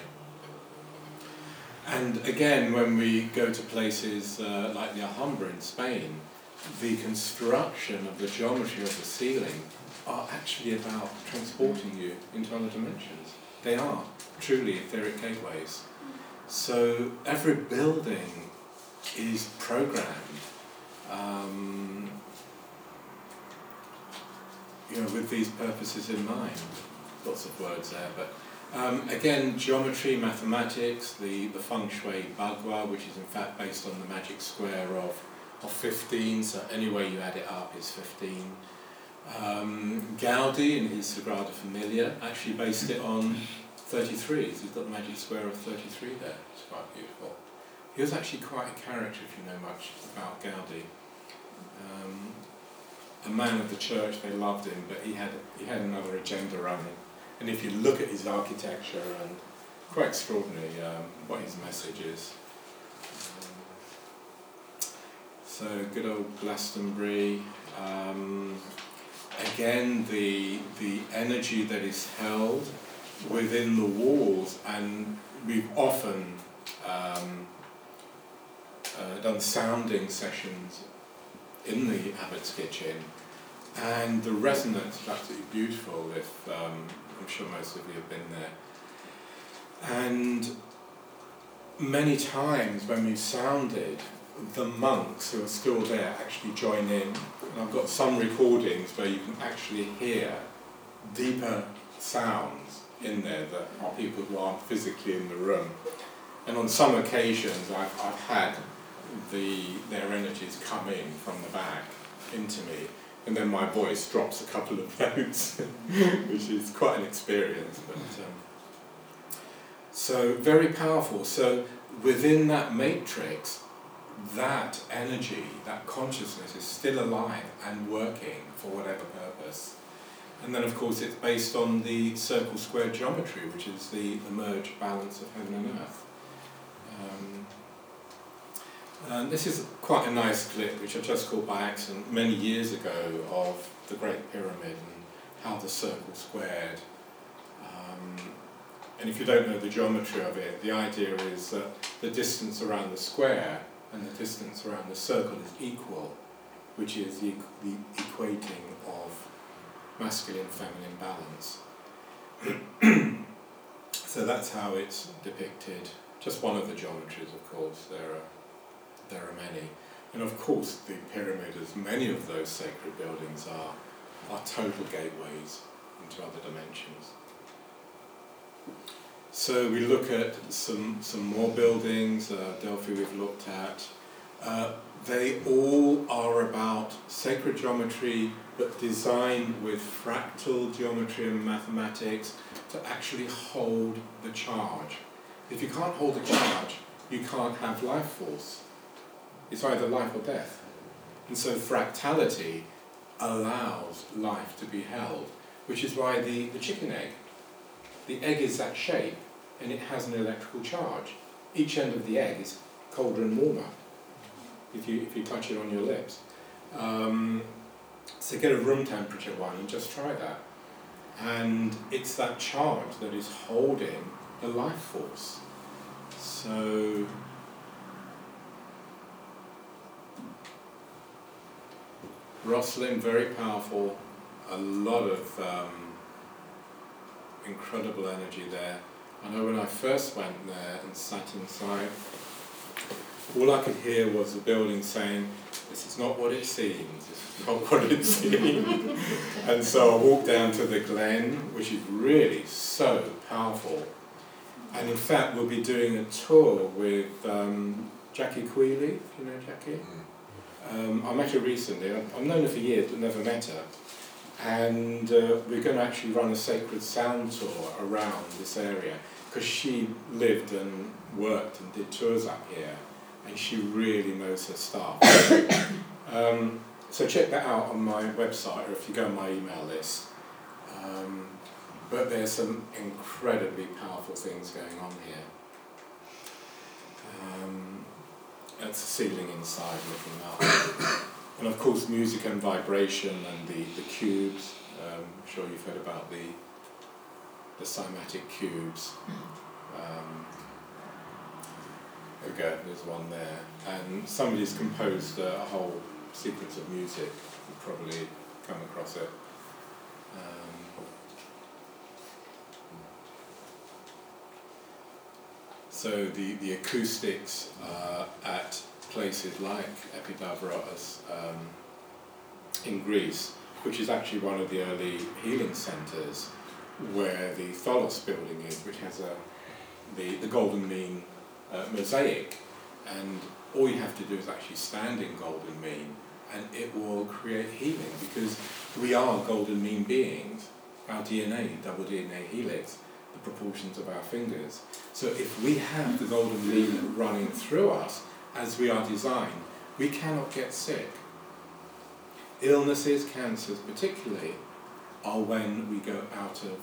And again, when we go to places like the Alhambra in Spain, the construction of the geometry of the ceiling are actually about transporting you into other dimensions. They are truly etheric gateways. So every building is programmed, with these purposes in mind. Lots of words there, but again, geometry, mathematics, the feng shui bagua, which is in fact based on the magic square of 15, so any way you add it up is 15. Gaudi in his Sagrada Familia actually based it on 33, so he's got the magic square of 33 there. It's quite beautiful. He was actually quite a character if you know much about Gaudi. A man of the church, they loved him, but he had another agenda running. And if you look at his architecture, and quite extraordinary what his message is. So good old Glastonbury. Again, the energy that is held within the walls, and we've often done sounding sessions in the Abbot's Kitchen, and the resonance is absolutely beautiful. If I'm sure most of you have been there, and many times when we've sounded, the monks who are still there actually join in, and I've got some recordings where you can actually hear deeper sounds in there that are people who aren't physically in the room. And on some occasions I've had their energies come in from the back into me, and then my voice drops a couple of notes, which is quite an experience. But so very powerful. So within that matrix, that energy, that consciousness is still alive and working for whatever purpose. And then of course it's based on the circle square geometry, which is the merged balance of heaven and earth. And this is quite a nice clip which I just caught by accident many years ago of the Great Pyramid and how the circle squared. And if you don't know the geometry of it, the idea is that the distance around the square and the distance around the circle is equal, which is the equating of masculine-feminine balance. So that's how it's depicted. Just one of the geometries, of course. There are many. And of course the pyramid, as many of those sacred buildings are total gateways into other dimensions. So we look at some more buildings. Delphi we've looked at. They all are about sacred geometry, but designed with fractal geometry and mathematics to actually hold the charge. If you can't hold the charge, you can't have life force. It's either life or death. And so fractality allows life to be held, which is why the chicken egg, the egg is that shape and it has an electrical charge. Each end of the egg is colder and warmer if you touch it on your lips. So get a room temperature one and just try that. And it's that charge that is holding the life force. So Rosslyn, very powerful, a lot of incredible energy there. I know when I first went there and sat inside, all I could hear was the building saying, "This is not what it seems, this is not what it seems." And so I walked down to the Glen, which is really so powerful. And in fact, we'll be doing a tour with Jackie Quealy, if you know Jackie. I met her recently. I've known her for years, but never met her. And we're going to actually run a sacred sound tour around this area, because she lived and worked and did tours up here, and she really knows her stuff. So check that out on my website, or if you go on my email list. But there's some incredibly powerful things going on here. That's the ceiling inside looking up. And of course music and vibration and the cubes. I'm sure you've heard about the cymatic cubes. There there's one there. And somebody's composed a whole sequence of music. You've probably come across it. So the acoustics at places like Epidavros in Greece, which is actually one of the early healing centres, where the Tholos building is, which has the Golden Mean mosaic, and all you have to do is actually stand in Golden Mean, and it will create healing, because we are Golden Mean beings. Our DNA, double DNA helix, the proportions of our fingers. So if we have the Golden Mean running through us as we are designed, we cannot get sick. Illnesses, cancers particularly, are when we go out of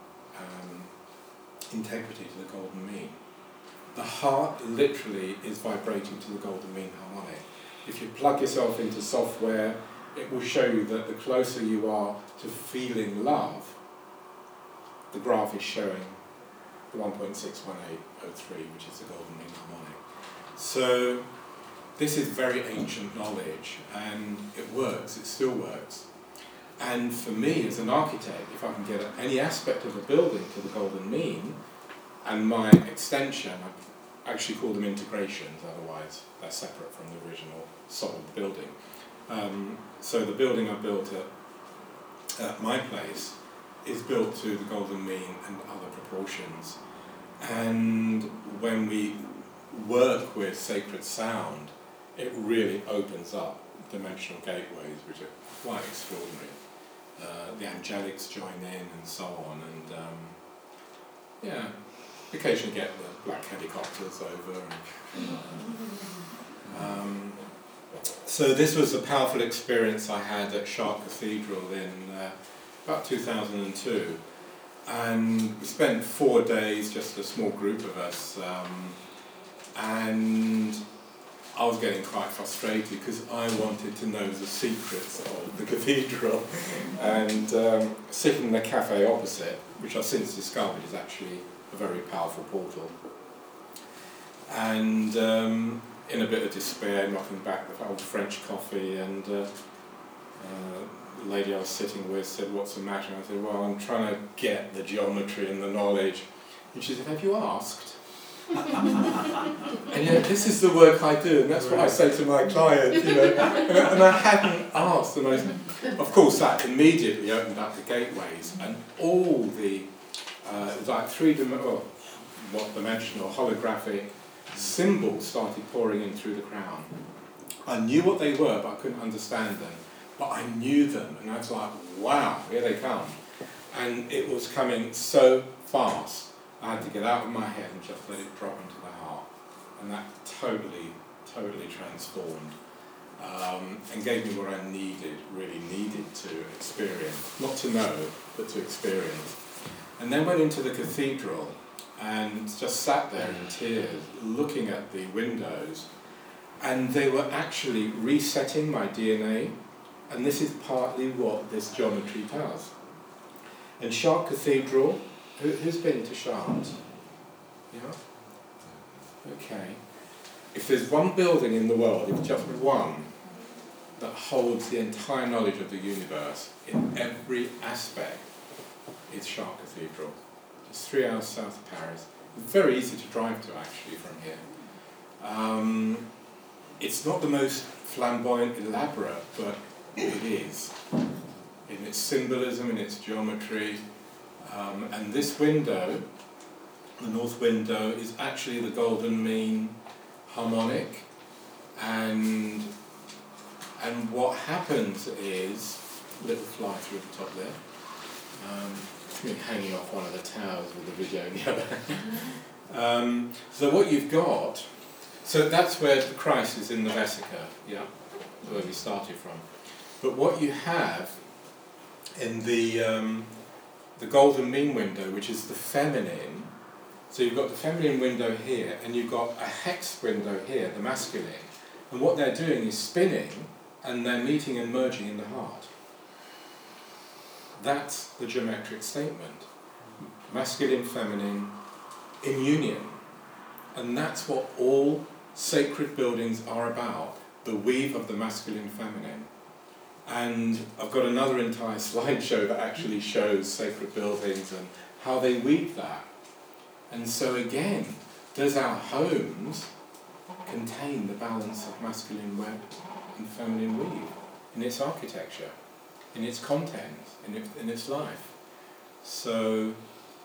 integrity to the Golden Mean. The heart literally is vibrating to the Golden Mean harmonic. If you plug yourself into software, it will show you that the closer you are to feeling love, the graph is showing the 1.61803, which is the Golden Mean harmonic. So this is very ancient knowledge, and it works, it still works. And for me as an architect, if I can get any aspect of a building to the Golden Mean, and my extension, I actually call them integrations, otherwise they're separate from the original solid building. So the building I built at my place is built to the Golden Mean and other proportions. And when we work with sacred sound, it really opens up dimensional gateways, which are quite extraordinary. The angelics join in and so on, and occasionally get the black helicopters over. So this was a powerful experience I had at Chartres Cathedral in about 2002, and we spent 4 days, just a small group of us, and I was getting quite frustrated because I wanted to know the secrets of the cathedral, and sitting in the cafe opposite, which I've since discovered is actually a very powerful portal, and in a bit of despair, knocking back the old French coffee, and the lady I was sitting with said, "What's the matter?" And I said, "Well, I'm trying to get the geometry and the knowledge." And she said, "Have you asked?" And yet this is the work I do, and that's what I say to my client, and I hadn't asked. Of course, that immediately opened up the gateways, and all the it was like three-dimensional holographic symbols started pouring in through the crown. I knew what they were, but I couldn't understand them. But I knew them, and I was like, wow, here they come. And it was coming so fast, I had to get out of my head and just let it drop into the heart. And that totally transformed, and gave me what I really needed to experience. Not to know, but to experience. And then went into the cathedral, and just sat there in tears, looking at the windows, and they were actually resetting my DNA, and this is partly what this geometry does. And Chartres Cathedral, who's been to Chartres? Yeah? Okay. If there's one building in the world, if just one, that holds the entire knowledge of the universe in every aspect, it's Chartres Cathedral. It's 3 hours south of Paris. It's very easy to drive to, actually, from here. It's not the most flamboyant, elaborate, but it is. In its symbolism, in its geometry. And this window, the north window, is actually the Golden Mean harmonic. And what happens is, a little fly through the top there. Hanging off one of the towers with the video in the other. So what you've got, so that's where the Christ is in the Vesica, where we started from. But what you have in the Golden Mean window, which is the feminine, so you've got the feminine window here, and you've got a hex window here, the masculine. And what they're doing is spinning and they're meeting and merging in the heart. That's the geometric statement. Masculine, feminine, in union. And that's what all sacred buildings are about, the weave of the masculine, feminine. And I've got another entire slideshow that actually shows sacred buildings and how they weave that. And so again, does our homes contain the balance of masculine web and feminine weave in its architecture, in its content, in its life? So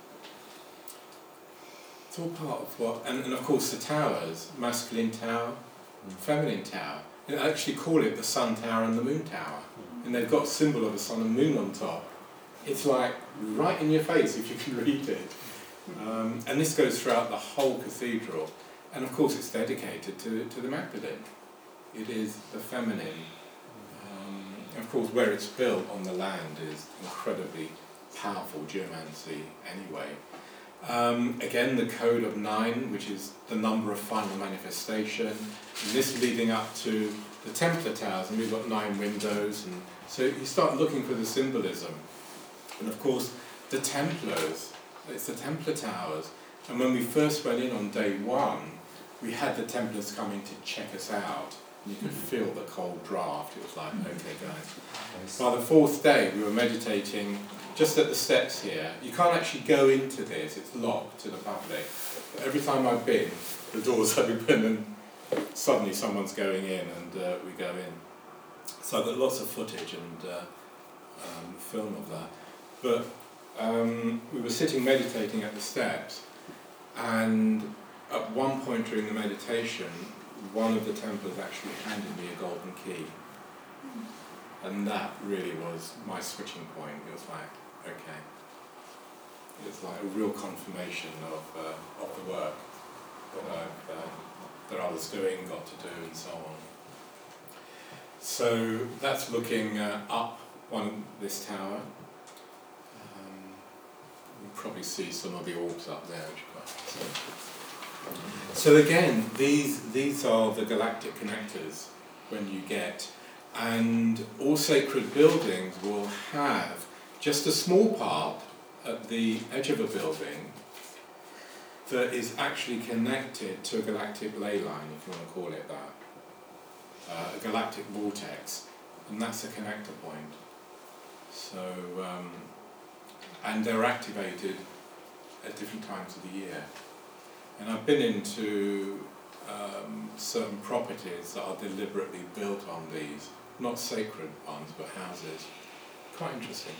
it's all part of what, and of course the towers, masculine tower, feminine tower. They actually call it the sun tower and the moon tower, and they've got a symbol of a sun and moon on top. It's like right in your face if you can read it. And this goes throughout the whole cathedral, and of course it's dedicated to the Magdalene. It is the feminine. Of course, where it's built on the land is incredibly powerful geomancy anyway. Again, the code of 9, which is the number of final manifestation, and this leading up to the Templar towers, and we've got 9 windows, and so you start looking for the symbolism. And of course, the Templars, it's the Templar towers, and when we first went in on day 1, we had the Templars coming to check us out, and you could feel the cold draft. It was like, okay guys. By the 4th day, we were meditating just at the steps here. You can't actually go into this, it's locked to the public. But every time I've been, the doors open and suddenly someone's going in, and we go in. So I've got lots of footage and film of that. But we were sitting meditating at the steps, and at one point during the meditation, one of the Templars actually handed me a golden key. And that really was my switching point. It was like, okay. It's like a real confirmation of the work that I was doing, got to do, and so on. So that's looking up this tower. You probably see some of the orbs up there. So again, these are the galactic connectors when you get, and all sacred buildings will have just a small part at the edge of a building that is actually connected to a galactic ley line, if you want to call it that, a galactic vortex, and that's a connector point. So, and they're activated at different times of the year. And I've been into certain properties that are deliberately built on these, not sacred ones, but houses. Quite interesting.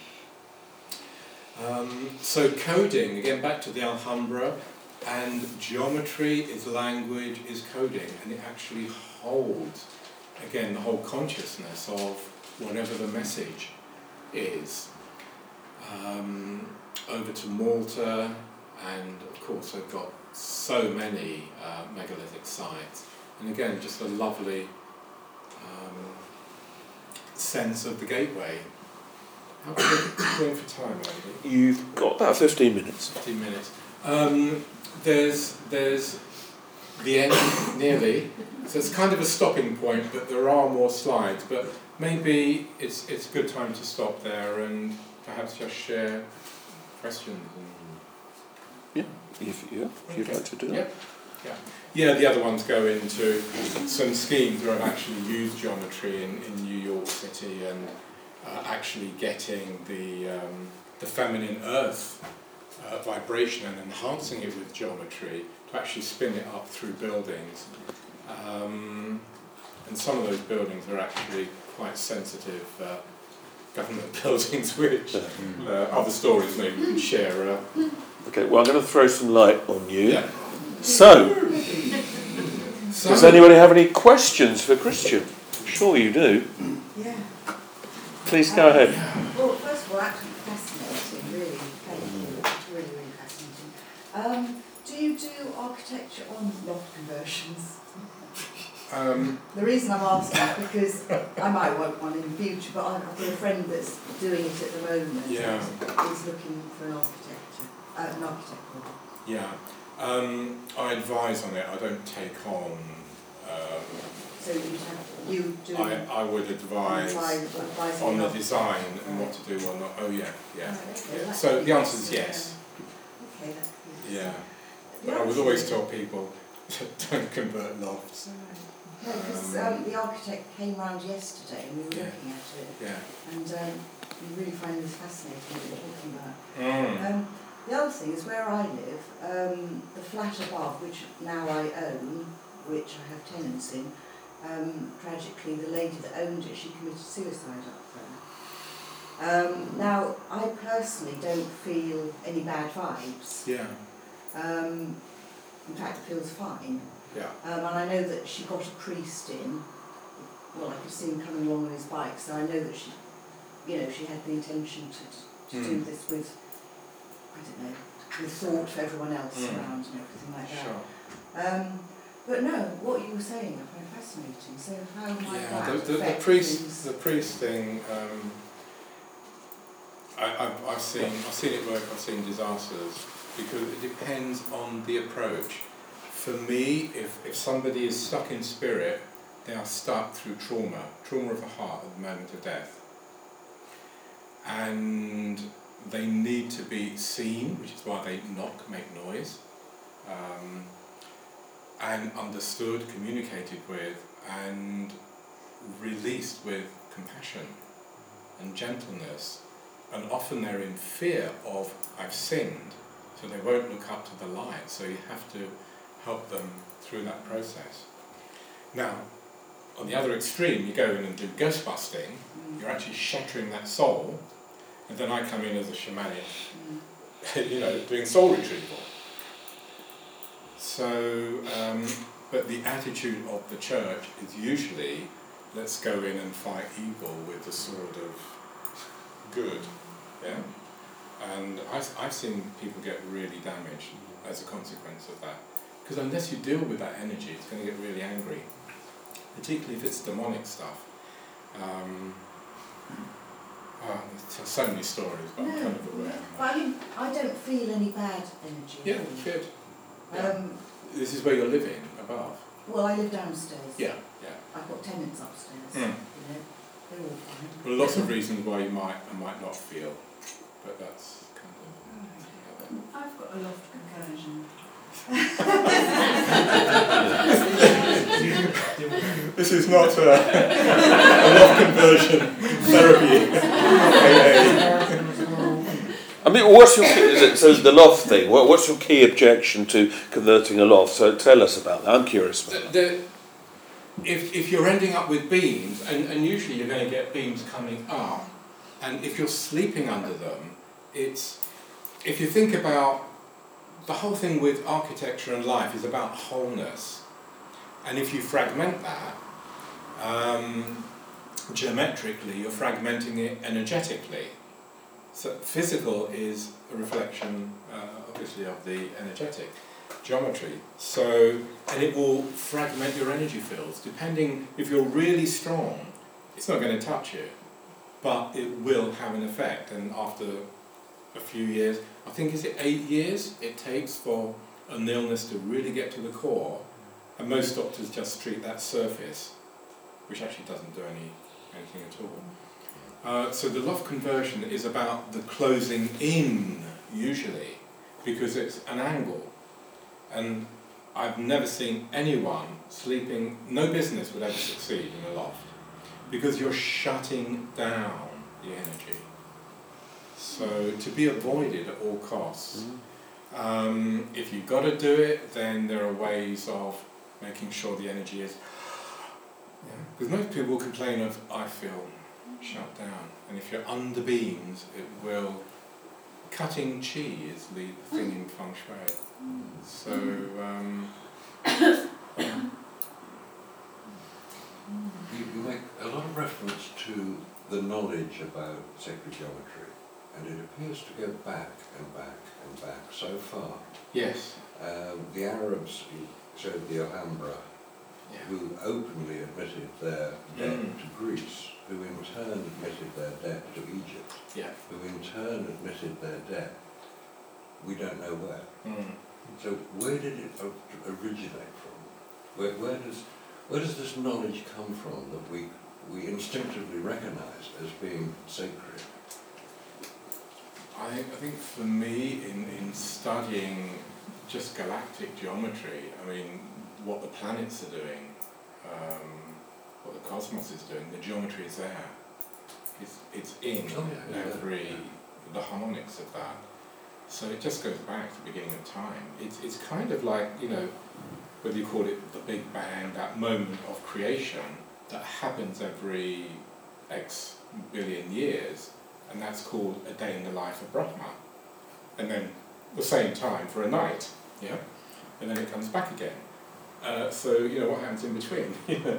So coding, again back to the Alhambra, and geometry is language, is coding, and it actually holds, again, the whole consciousness of whatever the message is. Over to Malta, and of course I've got so many megalithic sites, and again just a lovely sense of the gateway. How are we going for time, Andy? You've got about 15 minutes. 15 minutes. There's the end nearly, so it's kind of a stopping point, but there are more slides, but maybe it's a good time to stop there and perhaps just share questions. Yeah, if you'd like to do that. Yeah, the other ones go into some schemes where I've actually used geometry in New York City, and actually getting the feminine earth vibration and enhancing it with geometry to actually spin it up through buildings. And some of those buildings are actually quite sensitive government buildings, which other stories maybe we can share. Okay, well I'm going to throw some light on you. Yeah. So, does anybody have any questions for Christian? I'm sure you do. Yeah. Please go ahead. Well, first of all, actually fascinating, really. Thank you. It's really, really fascinating. Do you do architecture on loft conversions? The reason I'm asking is because I might want one in the future, but I've got a friend that's doing it at the moment. Yeah. He's looking for an architect. Yeah. I advise on it. I don't take on. So you have You do. I would advise on the design and what to do or not. Oh yeah. Okay, So the answer is yes. Okay, that's good. Yeah. But I would always tell people, don't convert lofts. No, because the architect came round yesterday and we were looking at it. Yeah. And we really find this fascinating what you're talking about. The other thing is where I live, the flat above, which now I own, which I have tenants in, tragically the lady that owned it, she committed suicide up there. Now, I personally don't feel any bad vibes. Yeah. In fact, it feels fine. Yeah. And I know that she got a priest in. Well, I could see him coming along on his bike, so I know that she, she had the intention to do this with, I don't know, with thought for everyone else around and everything like that. Sure. But no, what you were saying I find fascinating. So how might that affect the priest thing. I've seen it work. I've seen disasters because it depends on the approach. For me, if somebody is stuck in spirit, they are stuck through trauma of the heart at the moment of death, and they need to be seen, which is why they make noise, and understood, communicated with, and released with compassion and gentleness. And often they're in fear of, I've sinned, so they won't look up to the light. So you have to help them through that process. Now, on the other extreme, you go in and do ghost busting, you're actually shattering that soul, and then I come in as a shamanic, doing soul retrieval. So, but the attitude of the church is usually, let's go in and fight evil with the sword of good, yeah? And I've seen people get really damaged as a consequence of that. Because unless you deal with that energy, it's going to get really angry, particularly if it's demonic stuff. There's so many stories, but I'm kind of aware. But I don't feel any bad energy. Yeah, good. This is where you're living, above. Well, I live downstairs. Yeah. I've got tenants upstairs. They're all fine. Well, lots of reasons why you might and might not feel, but that's kind of... I've got a loft concursion. This is not a loft conversion therapy. I mean, what's your so the loft thing? What's your key objection to converting a loft? So tell us about that. I'm curious about that. If you're ending up with beams, and usually you're going to get beams coming up, and if you're sleeping under them, if you think about the whole thing with architecture and life is about wholeness, and if you fragment that geometrically, you're fragmenting it energetically. So physical is a reflection, obviously, of the energetic geometry. So, and it will fragment your energy fields. Depending, if you're really strong, it's not going to touch you, but it will have an effect. And after a few years, I think, is it 8 years it takes for an illness to really get to the core, and most doctors just treat that surface, which actually doesn't do anything at all. So the loft conversion is about the closing in, usually, because it's an angle. And I've never seen anyone sleeping, no business would ever succeed in a loft, because you're shutting down the energy. So to be avoided at all costs. If you've got to do it, then there are ways of making sure the energy is... Because most people will complain of, I feel shut down. And if you're under beams, it will... Cutting chi is the thing in feng shui. So, you make a lot of reference to the knowledge about sacred geometry, and it appears to go back and back and back so far. Yes. The Arabs showed the Alhambra, who openly admitted their debt to Greece, who in turn admitted their debt to Egypt, who in turn admitted their debt, we don't know where. So where did it originate from? Where does this knowledge come from that we instinctively recognise as being sacred? I think for me, in studying just galactic geometry, I mean, what the planets are doing, what the cosmos is doing, the geometry is there. It's in the harmonics of that. So it just goes back to the beginning of time. It's kind of like, you know, whether you call it the Big Bang, that moment of creation that happens every X billion years, and that's called a day in the life of Brahma. And then the same time for a night, yeah? And then it comes back again. So, you know, what happens in between?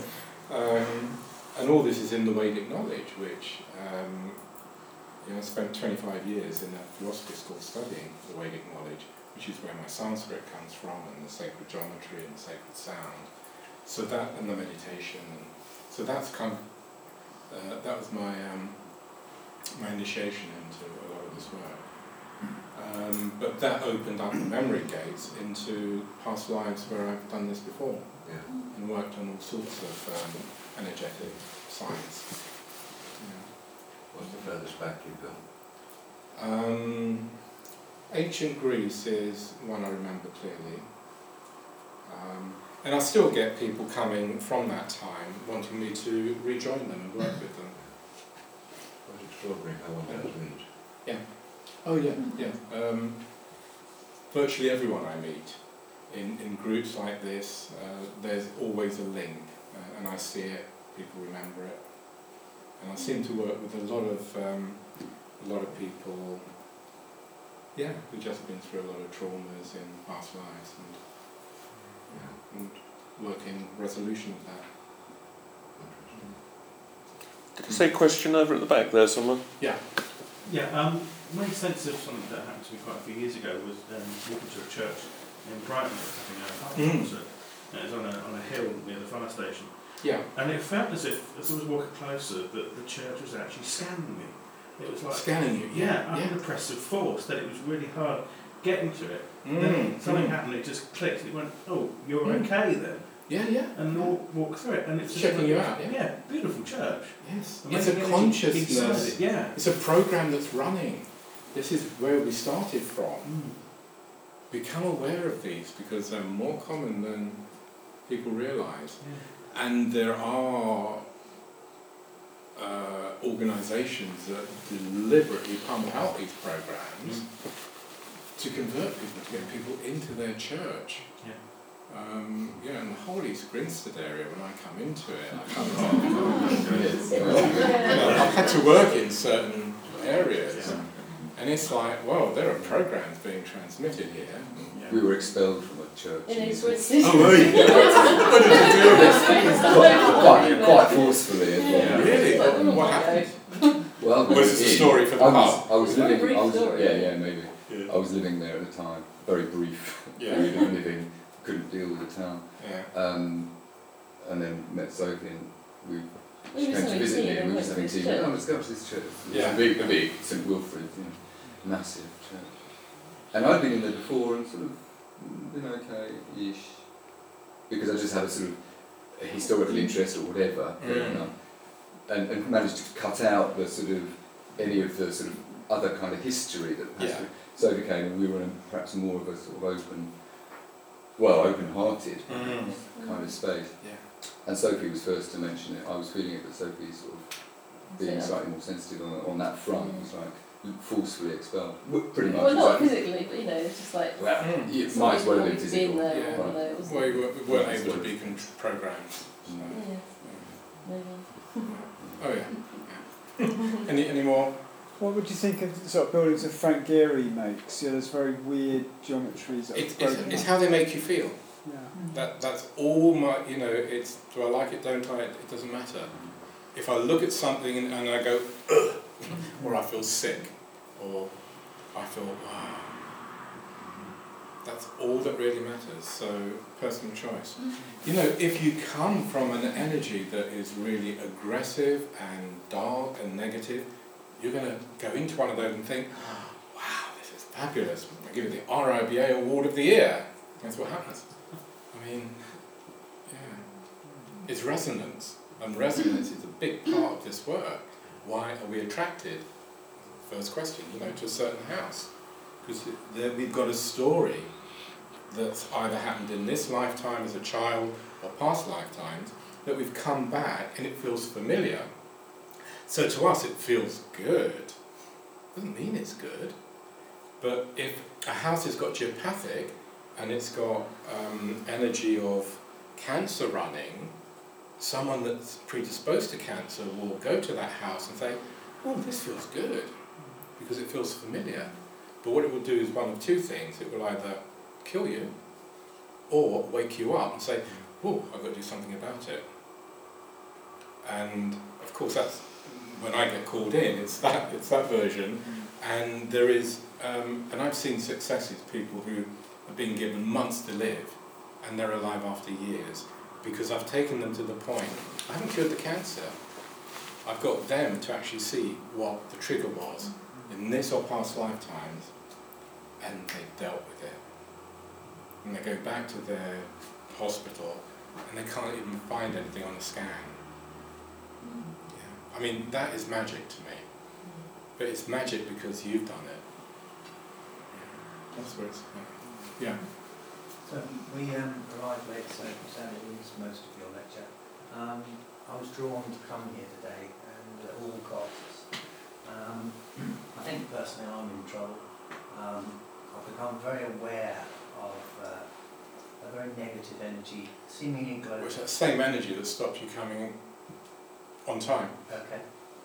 And all this is in the Vedic knowledge, which, you know, I spent 25 years in a philosophy school studying the Vedic knowledge, which is where my Sanskrit comes from, and the sacred geometry and the sacred sound. So that, and the meditation. So that's kind of, that was my my initiation into a lot of this work. But that opened up the memory gates into past lives where I've done this before, and worked on all sorts of energetic science. What's the furthest back you've gone? Ancient Greece is one I remember clearly. And I still get people coming from that time wanting me to rejoin them and work with them. Quite extraordinary how one does meet. Yeah. Oh yeah, yeah. Virtually everyone I meet in groups like this, there's always a link, and I see it, people remember it. And I seem to work with a lot of people, yeah, who've just been through a lot of traumas in past lives, and work in resolution of that. Did I say question over at the back there, someone? Yeah. Yeah, made sense of something that happened to me quite a few years ago. Was walking to a church in Brighton, having a concert. And it was on a hill near the fire station. Yeah. And it felt as if, as I was walking closer, that the church was actually scanning me. It was like scanning you. Yeah, under oppressive force. That it was really hard getting to it. Then something happened. It just clicked. It went, "Oh, you're okay then." Yeah, yeah. And walk through it, and it's checking you out. Yeah, beautiful church. Yes, it's a consciousness. Yeah, it's a program that's running. This is where we started from. Become aware of these because they're more common than people realise. Yeah. And there are organisations that deliberately pump out these programs to convert people, to get people into their church. Yeah. Yeah, and the whole East Grinstead area, when I come into it, I've had to work in certain areas, and it's like, well, there are programs being transmitted here. Yeah. We were expelled from a church. Oh, were you? What did you do? Quite forcefully as well. Yeah. Really? What happened? Well, was this a story for the pub? I was living. Maybe. Yeah. I was living there at the time. Very brief period of living. Couldn't deal with the town. Yeah. And then met Sophie, and she came to visit me, and we were having tea. Oh, let's go to this church. Yeah. The big St Wilfrid, massive church. And I'd been in there before and sort of been okay-ish, because I just had a sort of a historical interest or whatever, and managed to cut out the sort of any of the sort of other kind of history that passed through. Sophie came, and we were in perhaps more of a sort of open-hearted kind of space. Yeah. And Sophie was first to mention it. I was feeling it, but Sophie sort of being slightly more sensitive on that front was like forcefully expelled. Pretty much. Well, not physically, but it's just like. Well, you might as well have been physical. Well, we weren't able to be programmed. So. Yeah. Maybe. Oh yeah. Any more? What would you think of the sort of buildings that Frank Gehry makes? There's very weird geometries. It's how they make you feel. Yeah. That's all my, it's, do I like it, don't I, it doesn't matter. If I look at something and I go, ugh, or I feel sick, or I feel, wow, that's all that really matters, so personal choice. If you come from an energy that is really aggressive and dark and negative, you're going to go into one of those and think, wow, this is fabulous. I give it the RIBA Award of the Year. That's what happens. I mean, It's resonance, and resonance is a big part of this work. Why are we attracted? First question, to a certain house. Because we've got a story that's either happened in this lifetime as a child or past lifetimes, that we've come back and it feels familiar. So to us it feels good. Doesn't mean it's good. But if a house has got geopathic and it's got energy of cancer running, someone that's predisposed to cancer will go to that house and say, oh, this feels good, because it feels familiar. But what it will do is one of two things. It will either kill you or wake you up and say, oh, I've got to do something about it. And of course that's when I get called in, it's that version. And there is, and I've seen successes, people who have been given months to live and they're alive after years, because I've taken them to the point, I haven't cured the cancer, I've got them to actually see what the trigger was in this or past lifetimes, and they've dealt with it. And they go back to their hospital and they can't even find anything on the scan. Yeah. I mean, that is magic to me. But it's magic because you've done it. Yeah. That's where it's... Yeah. So we arrived late, so sadly we missed most of your lecture. I was drawn to come here today, and at all costs. I think personally I'm in trouble. I've become very aware of a very negative energy, seemingly global. Well, it's that same energy that stopped you coming on time. Okay.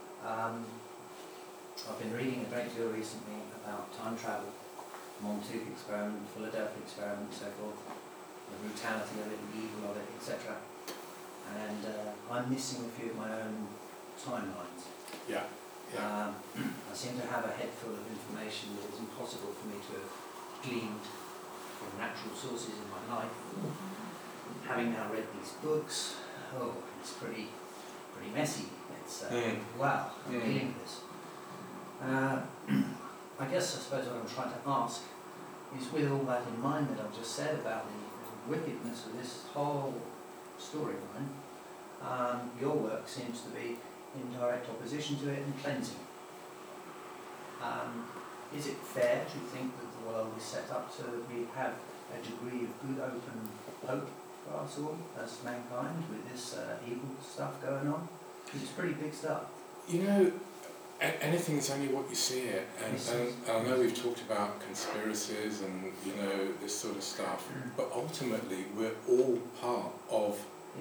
I've been reading a great deal recently about time travel, Montauk experiment, Philadelphia experiment, so forth, the brutality of it, the evil of it, etc. And I'm missing a few of my own timelines. Yeah. Yeah. I seem to have a head full of information that is impossible for me to have gleaned from natural sources in my life. Having now read these books, it's pretty messy. It's wow, I'm dealing with this. I suppose what I'm trying to ask is, with all that in mind that I've just said about the wickedness of this whole storyline, your work seems to be in direct opposition to it and cleansing. Is it fair to think that the world is set up so that we have a degree of good open hope for us all as mankind with this evil stuff going on? Because it's pretty big stuff. Anything is only what you see it, and I know we've talked about conspiracies and this sort of stuff, but ultimately we're all part of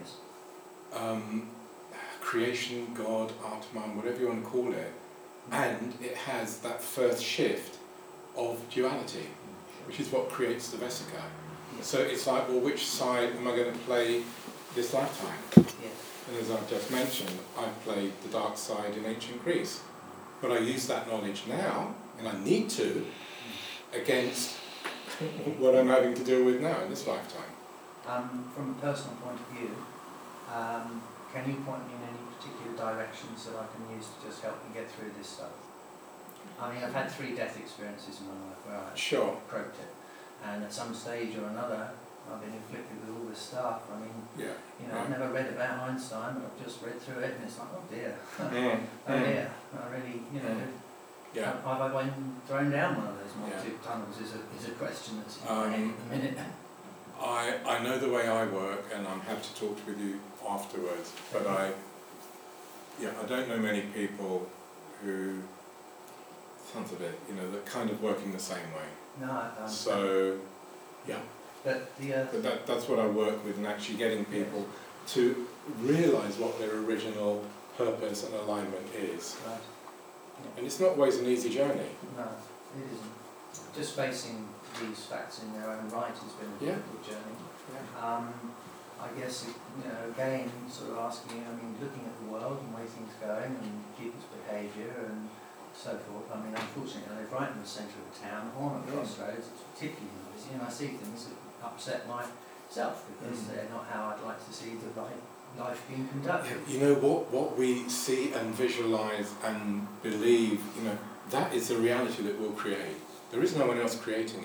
creation, God, Atman, whatever you want to call it, and it has that first shift of duality, which is what creates the Vesica. So it's like, well, which side am I going to play this lifetime? And as I've just mentioned, I've played the dark side in ancient Greece. But I use that knowledge now, and I need to, against what I'm having to deal with now in this lifetime. From a personal point of view, can you point me in any particular directions that I can use to just help me get through this stuff? I mean, I've had 3 death experiences in my life where I croaked it, and at some stage or another, I've been inflicted with all this stuff. I mean, I've never read about Einstein, but I've just read through it, and it's like, oh dear, oh dear, I really, have I been thrown down one of those Montauk tunnels is a question that's in my head at the minute. I know the way I work, and I'm happy to talk with you afterwards, but I don't know many people who, sounds a bit, that kind of working the same way. No, I don't. So, But that's what I work with, and actually getting people to realise what their original purpose and alignment is. Right. And it's not always an easy journey. No, it isn't. Just facing these facts in their own right has been a difficult journey. I guess, again, sort of asking, looking at the world and the way things are going and people's behaviour and so forth. I mean, unfortunately, I live right in the centre of the town, on a crossroads, it's particularly noisy, and I see things that upset myself because they're not how I'd like to see the life being conducted. What we see and visualise and believe, that is the reality that we'll create. There is no one else creating it.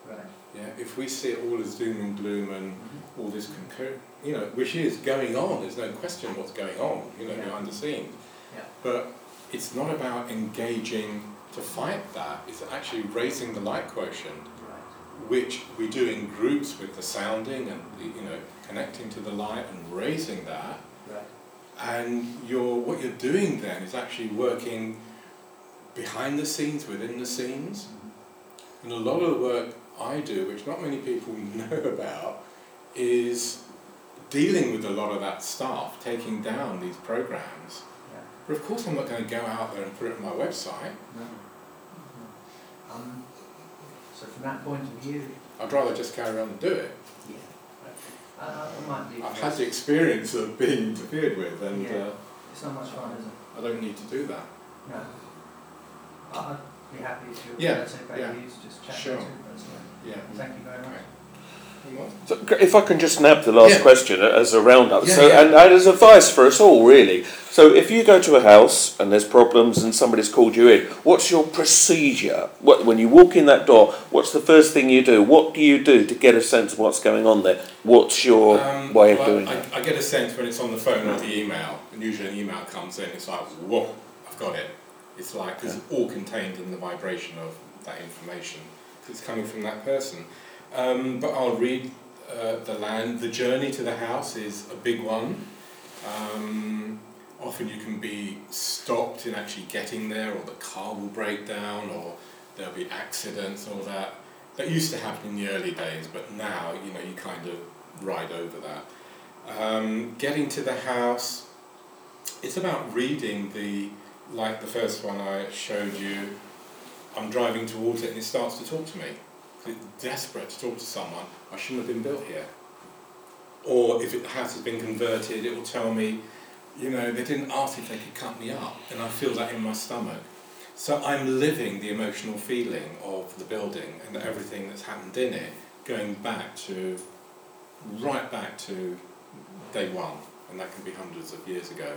Right. Yeah, if we see it all as doom and gloom and all this, which is going on, there's no question what's going on, behind the scenes. Yeah. But it's not about engaging to fight that, it's actually raising the light quotient, which we do in groups with the sounding and connecting to the light and raising that. Right. And what you're doing then is actually working behind the scenes, within the scenes. And a lot of the work I do, which not many people know about, is dealing with a lot of that stuff, taking down these programs. Yeah. But of course I'm not going to go out there and put it on my website. No. So from that point of view... I'd rather just carry on and do it. Yeah. I've had the experience of being interfered with, and it's not much fun, is it? I don't need to do that. No. I'd be happy if you Yeah. let's say you to just chat Sure. to it. Yeah. Thank you very much. So if I can just nab the last question as a roundup, and as advice for us all, really. So if you go to a house and there's problems and somebody's called you in, what's your procedure? When you walk in that door, what's the first thing you do? What do you do to get a sense of what's going on there? What's your way of doing it? I get a sense when it's on the phone or the email, and usually an email comes in, it's like, whoa, I've got it. It's like, it's all contained in the vibration of that information. It's coming from that person. But I'll read the land. The journey to the house is a big one. Often you can be stopped in actually getting there, or the car will break down, or there'll be accidents, all that. That used to happen in the early days, but now, you kind of ride over that. Getting to the house, it's about reading like the first one I showed you. I'm driving towards it and it starts to talk to me. It's desperate to talk to someone. I shouldn't have been built here. Or if the house has been converted, it will tell me, they didn't ask if they could cut me up, and I feel that in my stomach. So I'm living the emotional feeling of the building and everything that's happened in it, going right back to day one, and that can be hundreds of years ago.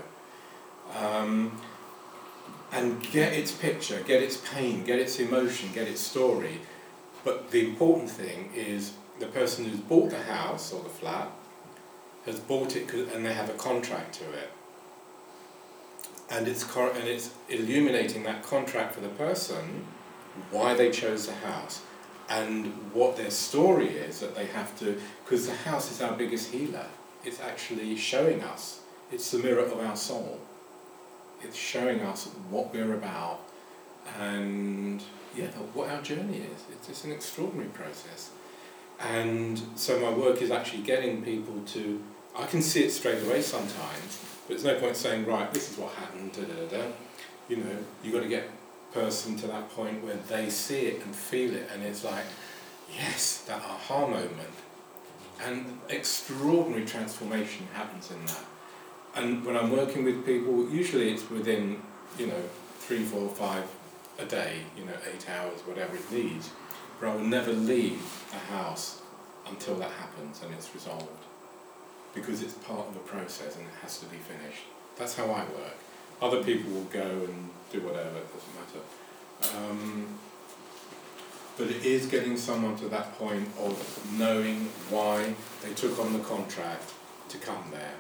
And get its picture, get its pain, get its emotion, get its story. But the important thing is the person who's bought the house or the flat has bought it and they have a contract to it. And it's illuminating that contract for the person, why they chose the house, and what their story is that they have to, because the house is our biggest healer. It's actually showing us, it's the mirror of our soul. It's showing us what we're about and what our journey is. It's an extraordinary process. And so my work is actually getting people to, I can see it straight away sometimes, but there's no point saying, right, this is what happened, you've got to get a person to that point where they see it and feel it, and it's like, yes, that aha moment. And extraordinary transformation happens in that. And when I'm working with people, usually it's within, 3, 4, 5 a day, 8 hours, whatever it needs. But I will never leave a house until that happens and it's resolved. Because it's part of the process and it has to be finished. That's how I work. Other people will go and do whatever, it doesn't matter. But it is getting someone to that point of knowing why they took on the contract to come there.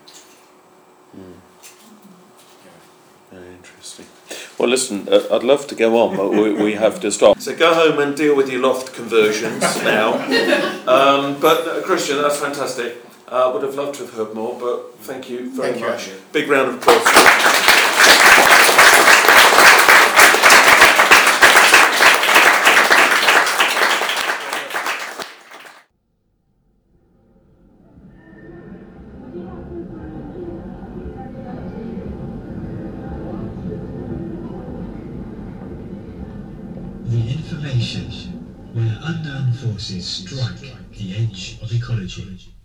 Very interesting. Well, listen, I'd love to go on, but we have to stop. So go home and deal with your loft conversions now. But Christian, that's fantastic. Would have loved to have heard more, but thank you very much. Big round of applause. Where unknown forces strike the edge of ecology.